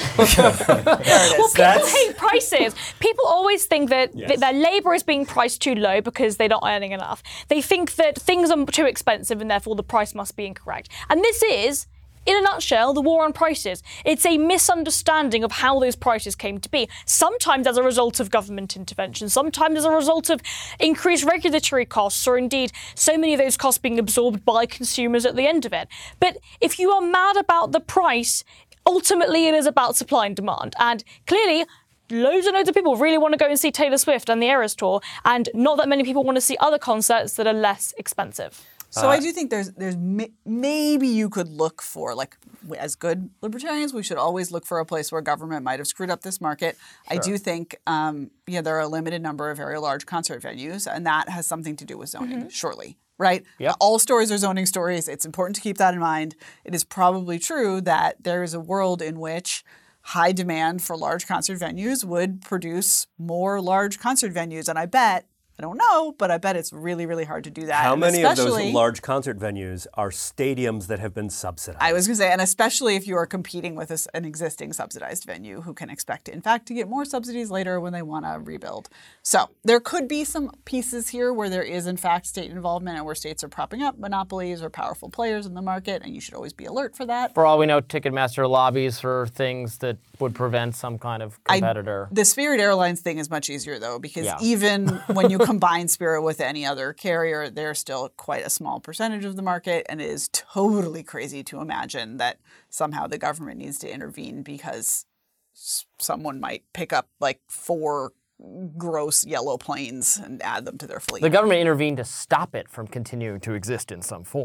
People hate prices. People always think that their labor is being priced too low because they're not earning enough. They think that things are too expensive and therefore the price must be incorrect. And this is, in a nutshell, the war on prices. It's a misunderstanding of how those prices came to be. Sometimes as a result of government intervention, sometimes as a result of increased regulatory costs, or indeed so many of those costs being absorbed by consumers at the end of it. But if you are mad about the price, ultimately it is about supply and demand. And clearly, loads and loads of people really want to go and see Taylor Swift and the Eras Tour, and not that many people want to see other concerts that are less expensive. So I do think there's maybe you could look for, like, as good libertarians, we should always look for a place where government might have screwed up this market. Sure. I do think there are a limited number of very large concert venues, and that has something to do with zoning, surely. Right? Yep. All stories are zoning stories. It's important to keep that in mind. It is probably true that there is a world in which high demand for large concert venues would produce more large concert venues. And I don't know, but I bet it's really, really hard to do that. How and many of those large concert venues are stadiums that have been subsidized? I was going to say, and especially if you are competing with an existing subsidized venue who can expect, in fact, to get more subsidies later when they want to rebuild. So there could be some pieces here where there is, in fact, state involvement and where states are propping up monopolies or powerful players in the market, and you should always be alert for that. For all we know, Ticketmaster lobbies for things that would prevent some kind of competitor. The Spirit Airlines thing is much easier, though, because even when you combine Spirit with any other carrier, they're still quite a small percentage of the market, and it is totally crazy to imagine that somehow the government needs to intervene because someone might pick up like 4 gross yellow planes and add them to their fleet. The government intervened to stop it from continuing to exist in some form.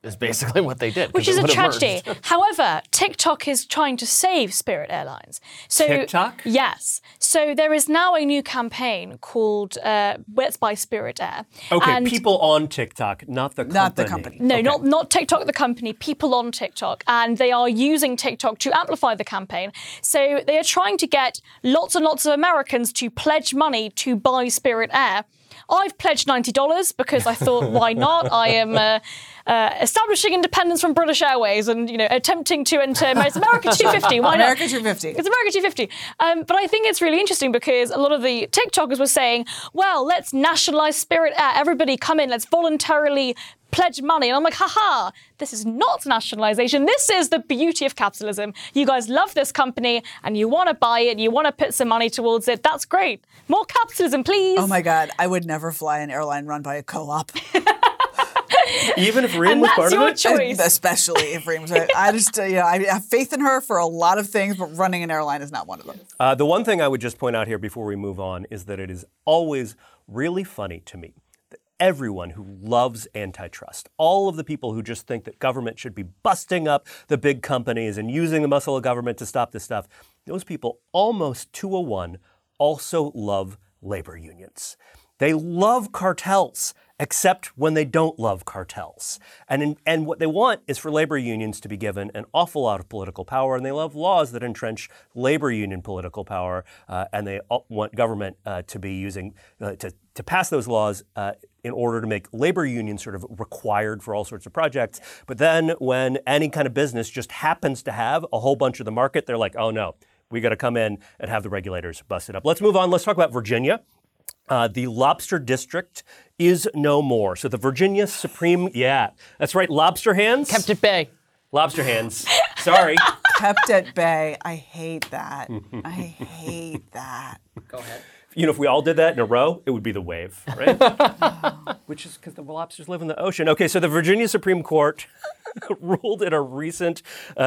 is basically what they did. 'cause Which it is a would've tragedy. merged. However, TikTok is trying to save Spirit Airlines. So, TikTok? Yes. So there is now a new campaign called Let's Buy Spirit Air. Okay, And people on TikTok, not the company. Not the company. No, Okay. not TikTok, the company, people on TikTok. And they are using TikTok to amplify the campaign. So they are trying to get lots and lots of Americans to pledge money to buy Spirit Air. I've pledged $90 because I thought, why not? I am establishing independence from British Airways and, attempting to enter it's America 250. Why not? America 250. It's America 250. But I think it's really interesting because a lot of the TikTokers were saying, well, let's nationalize Spirit Air. Everybody come in, let's voluntarily pledge money. And I'm like, haha, this is not nationalization. This is the beauty of capitalism. You guys love this company and you want to buy it, you want to put some money towards it. That's great. More capitalism, please. Oh my God, I would never fly an airline run by a co-op. Even if Reem And was that's part your of it? choice. Especially if Reem's right. I just, I have faith in her for a lot of things, but running an airline is not one of them. The one thing I would just point out here before we move on is that it is always really funny to me that everyone who loves antitrust, all of the people who just think that government should be busting up the big companies and using the muscle of government to stop this stuff, those people almost 2-1 also love labor unions. They love cartels, except when they don't love cartels. And what they want is for labor unions to be given an awful lot of political power, and they love laws that entrench labor union political power, and they want government to be using, to pass those laws in order to make labor unions sort of required for all sorts of projects. But then when any kind of business just happens to have a whole bunch of the market, they're like, oh no, we got to come in and have the regulators bust it up. Let's move on. Let's talk about Virginia. The lobster district is no more. So the Virginia Supreme, that's right, lobster hands. Kept at bay. Lobster hands. Sorry. Kept at bay. I hate that. I hate that. Go ahead. If we all did that in a row, it would be the wave, right? Which is because the lobsters live in the ocean. Okay, so the Virginia Supreme Court ruled in a recent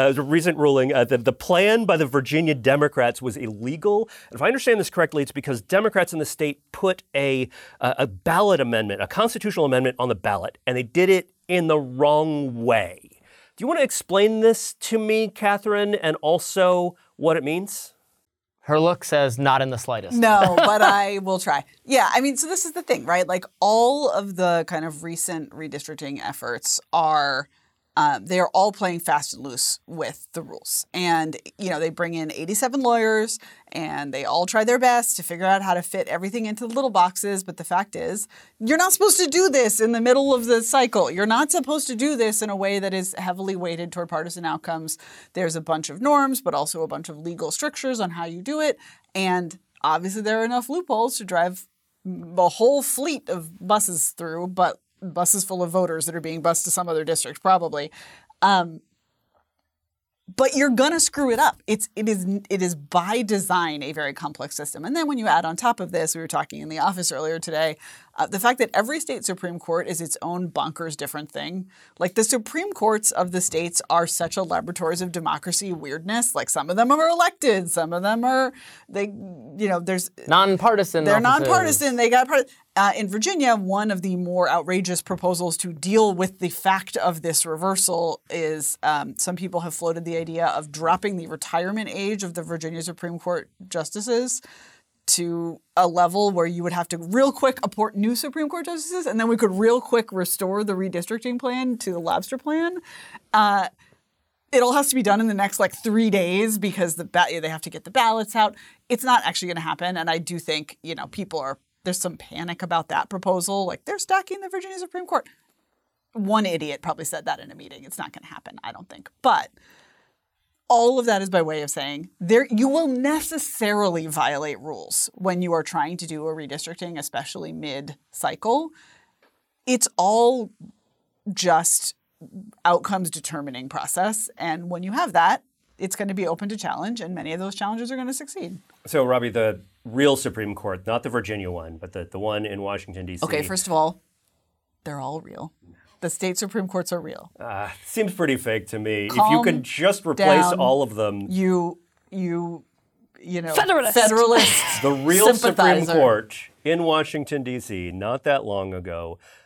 ruling that the plan by the Virginia Democrats was illegal. And if I understand this correctly, it's because Democrats in the state put a ballot amendment, a constitutional amendment on the ballot, and they did it in the wrong way. Do you want to explain this to me, Catherine, and also what it means? Her look says not in the slightest. No, but I will try. Yeah, I mean, so this is the thing, right? Like all of the kind of recent redistricting efforts are, they are all playing fast and loose with the rules. And, they bring in 87 lawyers and they all try their best to figure out how to fit everything into the little boxes. But the fact is, you're not supposed to do this in the middle of the cycle. You're not supposed to do this in a way that is heavily weighted toward partisan outcomes. There's a bunch of norms, but also a bunch of legal strictures on how you do it. And obviously there are enough loopholes to drive a whole fleet of buses through, but buses full of voters that are being bused to some other district, probably. But you're gonna screw it up. It is by design a very complex system. And then when you add on top of this, we were talking in the office earlier today, the fact that every state Supreme Court is its own bonkers different thing. Like the Supreme Courts of the states are such a laboratories of democracy weirdness. Like some of them are elected, some of them are there's nonpartisan. They're offices. nonpartisan. They got part. In Virginia, one of the more outrageous proposals to deal with the fact of this reversal is some people have floated the idea of dropping the retirement age of the Virginia Supreme Court justices to a level where you would have to real quick appoint new Supreme Court justices, and then we could real quick restore the redistricting plan to the lobster plan. It all has to be done in the next 3 days because they have to get the ballots out. It's not actually going to happen, and I do think there's some panic about that proposal. Like they're stacking the Virginia Supreme Court. One idiot probably said that in a meeting. It's not going to happen, I don't think. But all of that is by way of saying you will necessarily violate rules when you are trying to do a redistricting, especially mid-cycle. It's all just outcomes determining process. And when you have that, it's going to be open to challenge, and many of those challenges are going to succeed. So, Robbie, the real Supreme Court, not the Virginia one, but the one in Washington, D.C. Okay, first of all, they're all real. The state Supreme Courts are real. Seems pretty fake to me. Calm if you could just replace down. all of them. You Federalist. Federalists. The real Supreme sympathizer. Court in Washington, D.C., not that long ago,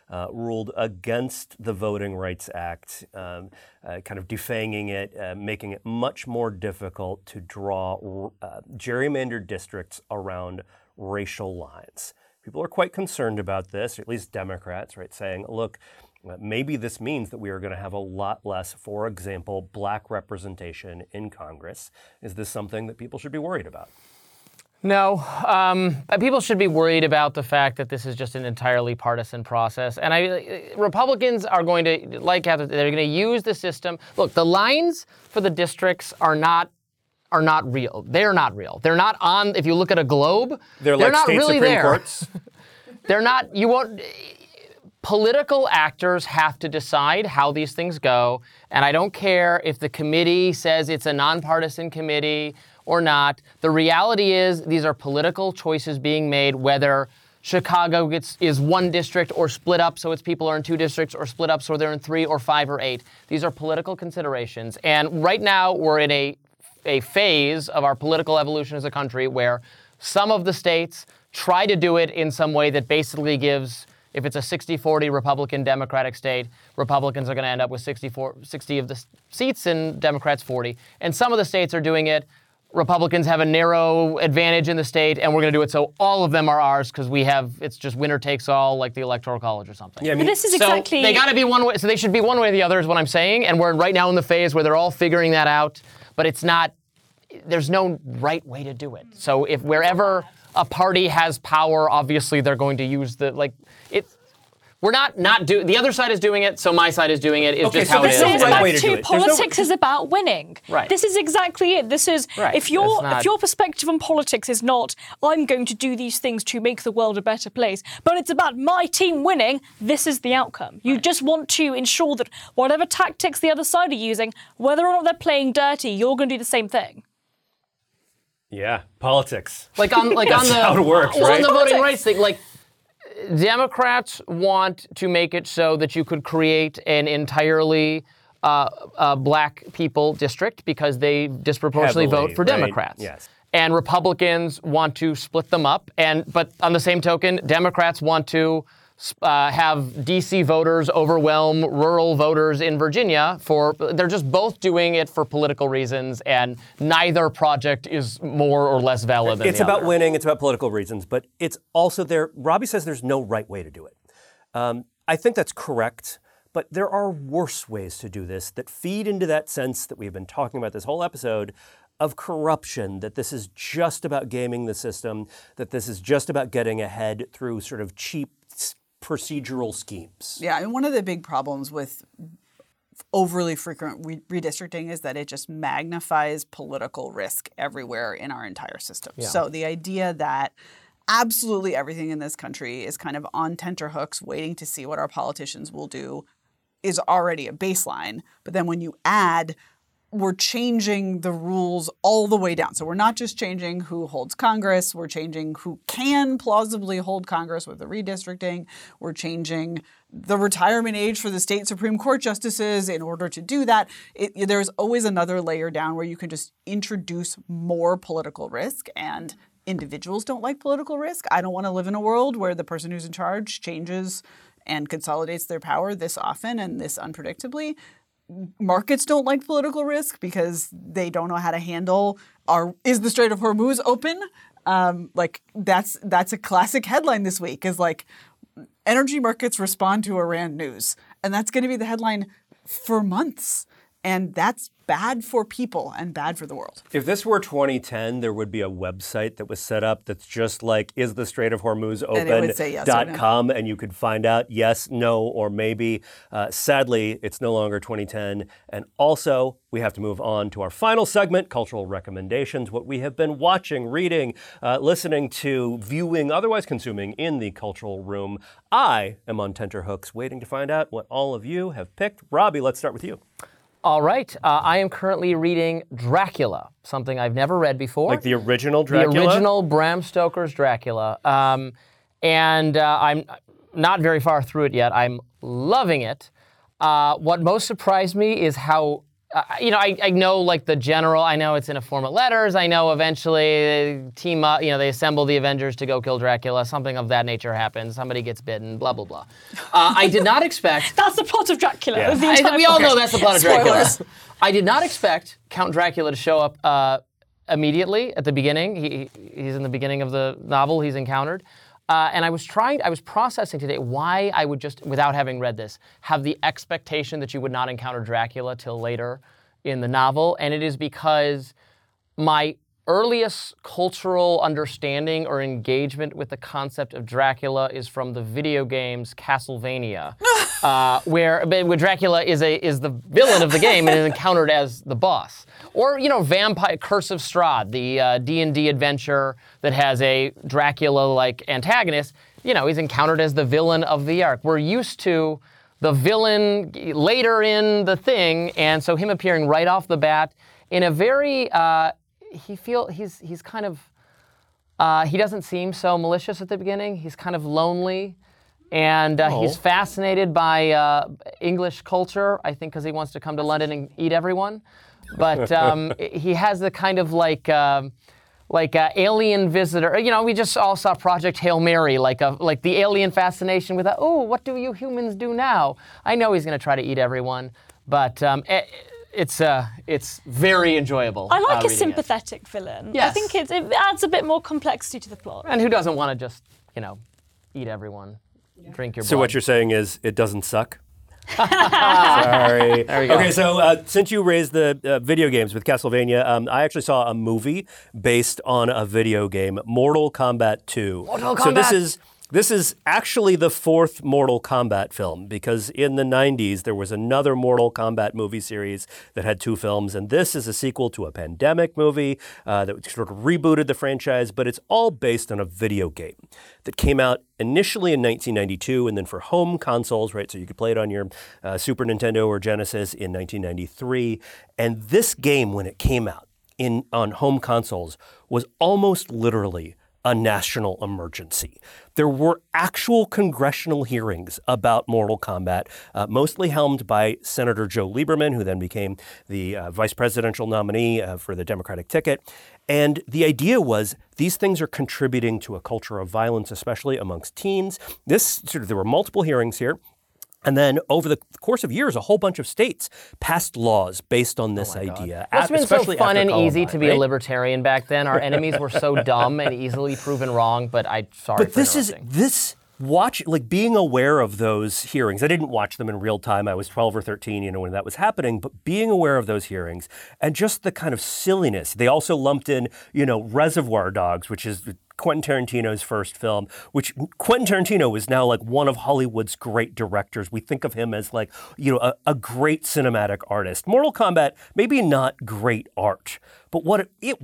ruled against the Voting Rights Act, kind of defanging it, making it much more difficult to draw gerrymandered districts around racial lines. People are quite concerned about this, or at least Democrats, right, saying, look, maybe this means that we are going to have a lot less, for example, black representation in Congress. Is this something that people should be worried about? No, people should be worried about the fact that this is just an entirely partisan process. And Republicans are going to, like Catherine, they're going to use the system. Look, the lines for the districts are not real. They're not real. They're not on, if you look at a globe, they're like not state really Supreme there. Courts? They're not, you won't, political actors have to decide how these things go. And I don't care if the committee says it's a nonpartisan committee or not. The reality is these are political choices being made, whether Chicago is one district or split up so its people are in two districts, or split up so they're in 3 or 5 or 8. These are political considerations. And right now we're in a phase of our political evolution as a country where some of the states try to do it in some way that basically gives, if it's a 60-40 Republican-Democratic state, Republicans are going to end up with 60 of the seats and Democrats 40. And some of the states are doing it, Republicans have a narrow advantage in the state, and we're going to do it so all of them are ours because it's just winner takes all, like the Electoral College or something. Yeah, I mean, but this is exactly... So they got to be one way, so they should be one way or the other is what I'm saying, and we're right now in the phase where they're all figuring that out, but it's not, there's no right way to do it. So if wherever a party has power, obviously they're going to use we're not doing, the other side is doing it, so my side is doing it. It's Okay, just so how it this is. is the right way to do Back it. to politics is about winning. Right. This is exactly it. This is, Right. if your perspective on politics is not, I'm going to do these things to make the world a better place, but it's about my team winning, this is the outcome. You just want to ensure that whatever tactics the other side are using, whether or not they're playing dirty, you're going to do the same thing. Yeah, politics. Like on That's the how it works, well, right? on the voting Politics. rights thing, like Democrats want to make it so that you could create an entirely black people district because they disproportionately Heavily, vote for right? Democrats. Yes. And Republicans want to split them up. But on the same token, Democrats want to have D.C. voters overwhelm rural voters in Virginia. They're just both doing it for political reasons, and neither project is more or less valid than It's the about other. winning, it's about political reasons, but it's also there. Robbie says there's no right way to do it. I think that's correct, but there are worse ways to do this that feed into that sense that we've been talking about this whole episode of corruption, that this is just about gaming the system, that this is just about getting ahead through sort of cheap procedural schemes. Yeah, and one of the big problems with overly frequent redistricting is that it just magnifies political risk everywhere in our entire system. Yeah. So the idea that absolutely everything in this country is kind of on tenterhooks waiting to see what our politicians will do is already a baseline. But then when you add, we're changing the rules all the way down. So we're not just changing who holds Congress, we're changing who can plausibly hold Congress with the redistricting. We're changing the retirement age for the state Supreme Court justices in order to do that. There's always another layer down where you can just introduce more political risk, and individuals don't like political risk. I don't want to live in a world where the person who's in charge changes and consolidates their power this often and this unpredictably. Markets don't like political risk because they don't know how to handle is the Strait of Hormuz open? That's a classic headline this week is like energy markets respond to Iran news. And that's going to be the headline for months. And that's bad for people and bad for the world. If this were 2010, there would be a website that was set up that's just like, is the Strait of Hormuz And it would say yes or no. open.com, and you could find out yes, no, or maybe. Sadly, it's no longer 2010. And also, we have to move on to our final segment, cultural recommendations, what we have been watching, reading, listening to, viewing, otherwise consuming in the cultural room. I am on tenterhooks waiting to find out what all of you have picked. Robbie, let's start with you. All right. I am currently reading Dracula, something I've never read before. Like the original Dracula? The original Bram Stoker's Dracula. And I'm not very far through it yet. I'm loving it. What most surprised me is how I know like the general. I know it's in a form of letters. I know eventually they team up. They assemble the Avengers to go kill Dracula. Something of that nature happens. Somebody gets bitten. Blah blah blah. I did not expect. That's the plot of Dracula. Yeah. We all know that's the plot of Dracula. I did not expect Count Dracula to show up immediately at the beginning. He's in the beginning of the novel. He's encountered. And I was processing today why I would just, without having read this, have the expectation that you would not encounter Dracula till later in the novel. And it is because my earliest cultural understanding or engagement with the concept of Dracula is from the video games Castlevania, where Dracula is the villain of the game and is encountered as the boss. Or, Vampire Curse of Strahd, the D&D adventure that has a Dracula-like antagonist. He's encountered as the villain of the arc. We're used to the villain later in the thing, and so him appearing right off the bat in a very, he's kind of, he doesn't seem so malicious at the beginning. He's kind of lonely. And he's fascinated by English culture, I think because he wants to come to London and eat everyone. But he has the kind of like alien visitor. We just all saw Project Hail Mary, like the alien fascination with, what do you humans do now? I know he's going to try to eat everyone, but it's very enjoyable. I like a sympathetic villain. Yes. I think it adds a bit more complexity to the plot. And who doesn't want to just, eat everyone, drink your blood? So what you're saying is it doesn't suck? Sorry. There we go. Okay, so since you raised the video games with Castlevania, I actually saw a movie based on a video game, Mortal Kombat 2. Mortal Kombat. So this is actually the fourth Mortal Kombat film, because in the 90s there was another Mortal Kombat movie series that had two films, and this is a sequel to a pandemic movie that sort of rebooted the franchise, but it's all based on a video game that came out initially in 1992 and then for home consoles, right? So you could play it on your Super Nintendo or Genesis in 1993. And this game, when it came out on home consoles, was almost literally a national emergency. There were actual congressional hearings about Mortal Kombat, mostly helmed by Senator Joe Lieberman, who then became the vice presidential nominee for the Democratic ticket. And the idea was these things are contributing to a culture of violence, especially amongst teens. There were multiple hearings here. And then over the course of years, a whole bunch of states passed laws based on this idea. It's been so fun and easy to be right? a libertarian back then. Our enemies were so dumb and easily proven wrong, but being aware of those hearings. I didn't watch them in real time. I was 12 or 13, when that was happening, but being aware of those hearings and just the kind of silliness. They also lumped in, Reservoir Dogs, which is Quentin Tarantino's first film, which Quentin Tarantino is now like one of Hollywood's great directors. We think of him as like, a great cinematic artist. Mortal Kombat, maybe not great art, but what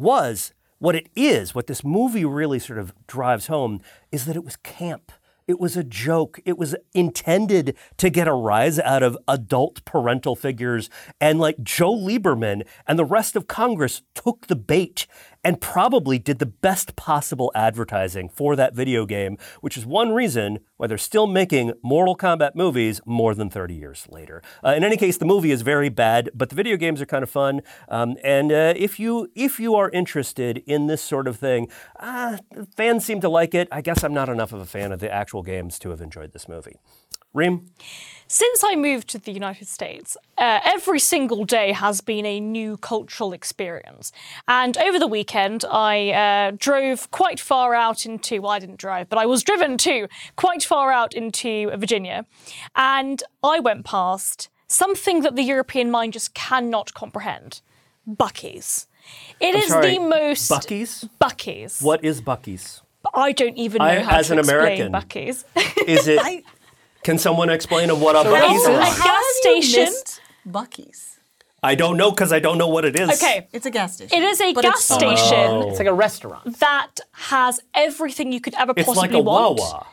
this movie really sort of drives home is that it was camp. It was a joke. It was intended to get a rise out of adult parental figures. And like Joe Lieberman and the rest of Congress took the bait and probably did the best possible advertising for that video game, which is one reason why they're still making Mortal Kombat movies more than 30 years later. In any case, the movie is very bad, but the video games are kind of fun. And if you are interested in this sort of thing, fans seem to like it. I guess I'm not enough of a fan of the actual games to have enjoyed this movie. Reem? Since I moved to the United States, every single day has been a new cultural experience. And over the weekend, I drove quite far out into, well, I didn't drive, but I was driven to quite far out into Virginia. And I went past something that the European mind just cannot comprehend. Buc-ee's. It is the most... Buc-ee's? Buc-ee's. What is Buc-ee's? I don't even know how as to an explain American, Buc-ee's. Is it... Can someone explain what a Buc-ee's It's a is? gas station. Buc-ee's. I don't know because I don't know what it is. Okay. It's a gas station. It is a gas station It's like a restaurant. that has everything you could ever It's like possibly a want. Wawa.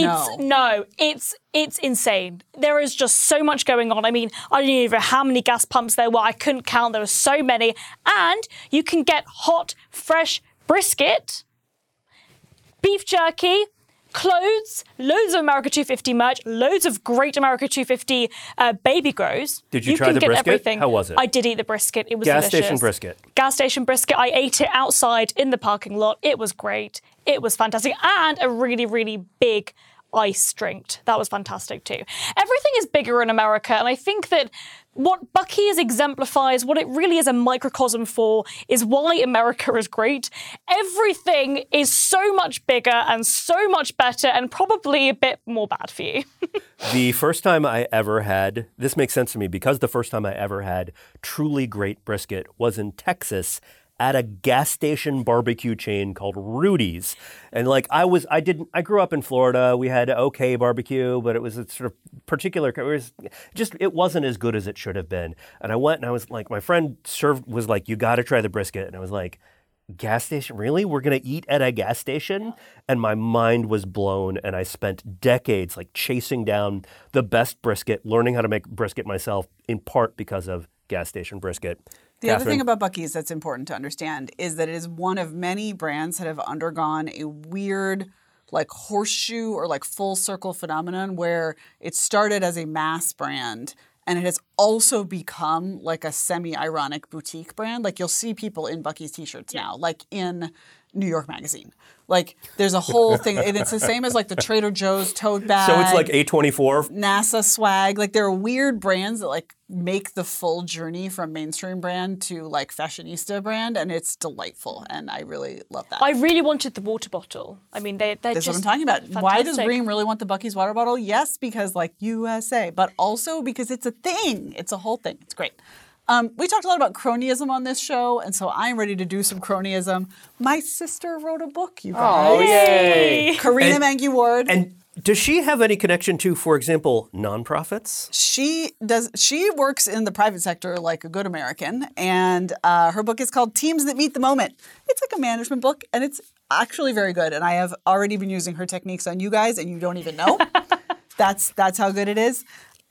It's insane. There is just so much going on. I mean, I don't even know how many gas pumps there were. I couldn't count. There were so many. And you can get hot, fresh brisket, beef jerky, clothes, loads of America 250 merch, loads of great America 250 baby grows. Did you try can the get brisket? Everything. How was it? I did eat the brisket. It was Gas delicious. station brisket. Gas station brisket. I ate it outside in the parking lot. It was great. It was fantastic. And a really, really big ice drink. That was fantastic too. Everything is bigger in America, and I think that what Buc-ee's exemplifies, what it really is a microcosm for, is why America is great. Everything is so much bigger and so much better and probably a bit more bad for you. The first time I ever had, this makes sense to me because the first time I ever had truly great brisket was in Texas at a gas station barbecue chain called Rudy's. And like I grew up in Florida. We had okay barbecue, but it was a sort of particular, it wasn't as good as it should have been. And I went and I was like, my friend was like, you got to try the brisket. And I was like, gas station? Really? We're going to eat at a gas station? And my mind was blown. And I spent decades like chasing down the best brisket, learning how to make brisket myself, in part because of gas station brisket. The other thing about Buc-ee's that's important to understand is that it is one of many brands that have undergone a weird like horseshoe or like full circle phenomenon where it started as a mass brand and it has also become like a semi-ironic boutique brand. Like you'll see people in Buc-ee's t-shirts now, like in New York Magazine. Like there's a whole thing, and it's the same as like the Trader Joe's tote bag. So it's like A24? NASA swag. Like there are weird brands that like make the full journey from mainstream brand to like fashionista brand, and it's delightful, and I really love that. I really wanted the water bottle. I mean, they're That's just what I'm talking about. fantastic. Why does Reem really want the Buc-ee's water bottle? Yes, because like USA, but also because it's a thing. It's a whole thing. It's great. We talked a lot about cronyism on this show, and so I'm ready to do some cronyism. My sister wrote a book, you guys. Oh, yay. Karina Mangy-Ward. And does she have any connection to, for example, nonprofits? She does. She works in the private sector like a good American, and her book is called Teams That Meet the Moment. It's like a management book, and it's actually very good. And I have already been using her techniques on you guys, and you don't even know. That's how good it is.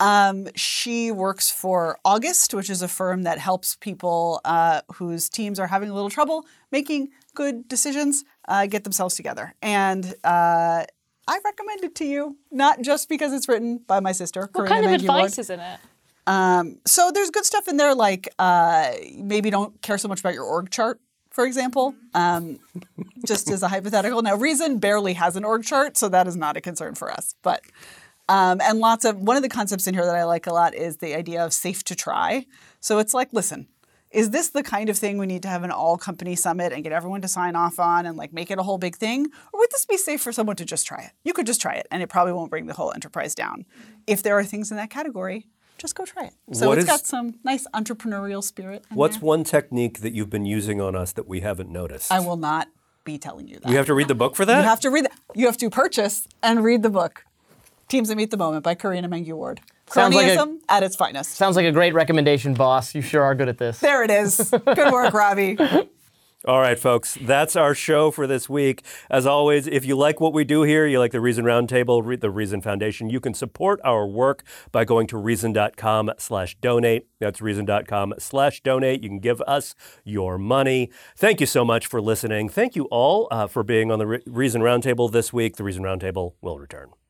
She works for August, which is a firm that helps people whose teams are having a little trouble making good decisions get themselves together. And I recommend it to you, not just because it's written by my sister, What Karina kind of Mangy-Ward. advice is in it? So there's good stuff in there, like maybe don't care so much about your org chart, for example, just as a hypothetical. Now, Reason barely has an org chart, so that is not a concern for us. But and one of the concepts in here that I like a lot is the idea of safe to try. So it's like, listen, is this the kind of thing we need to have an all-company summit and get everyone to sign off on and like make it a whole big thing? Or would this be safe for someone to just try it? You could just try it, and it probably won't bring the whole enterprise down. If there are things in that category, just go try it. So it's got some nice entrepreneurial spirit in What's there. one technique that you've been using on us that we haven't noticed? I will not be telling you that. You have to read the book for that? You have to read You have to purchase and read the book. Teams That Meet the Moment by Karina Mangy-Ward. Sounds like Cronyism at its finest. Sounds like a great recommendation, boss. You sure are good at this. There it is. Good work, Robbie. All right, folks, that's our show for this week. As always, if you like what we do here, you like the Reason Roundtable, the Reason Foundation, you can support our work by going to reason.com/donate. That's reason.com/donate. You can give us your money. Thank you so much for listening. Thank you all for being on the Reason Roundtable this week. The Reason Roundtable will return.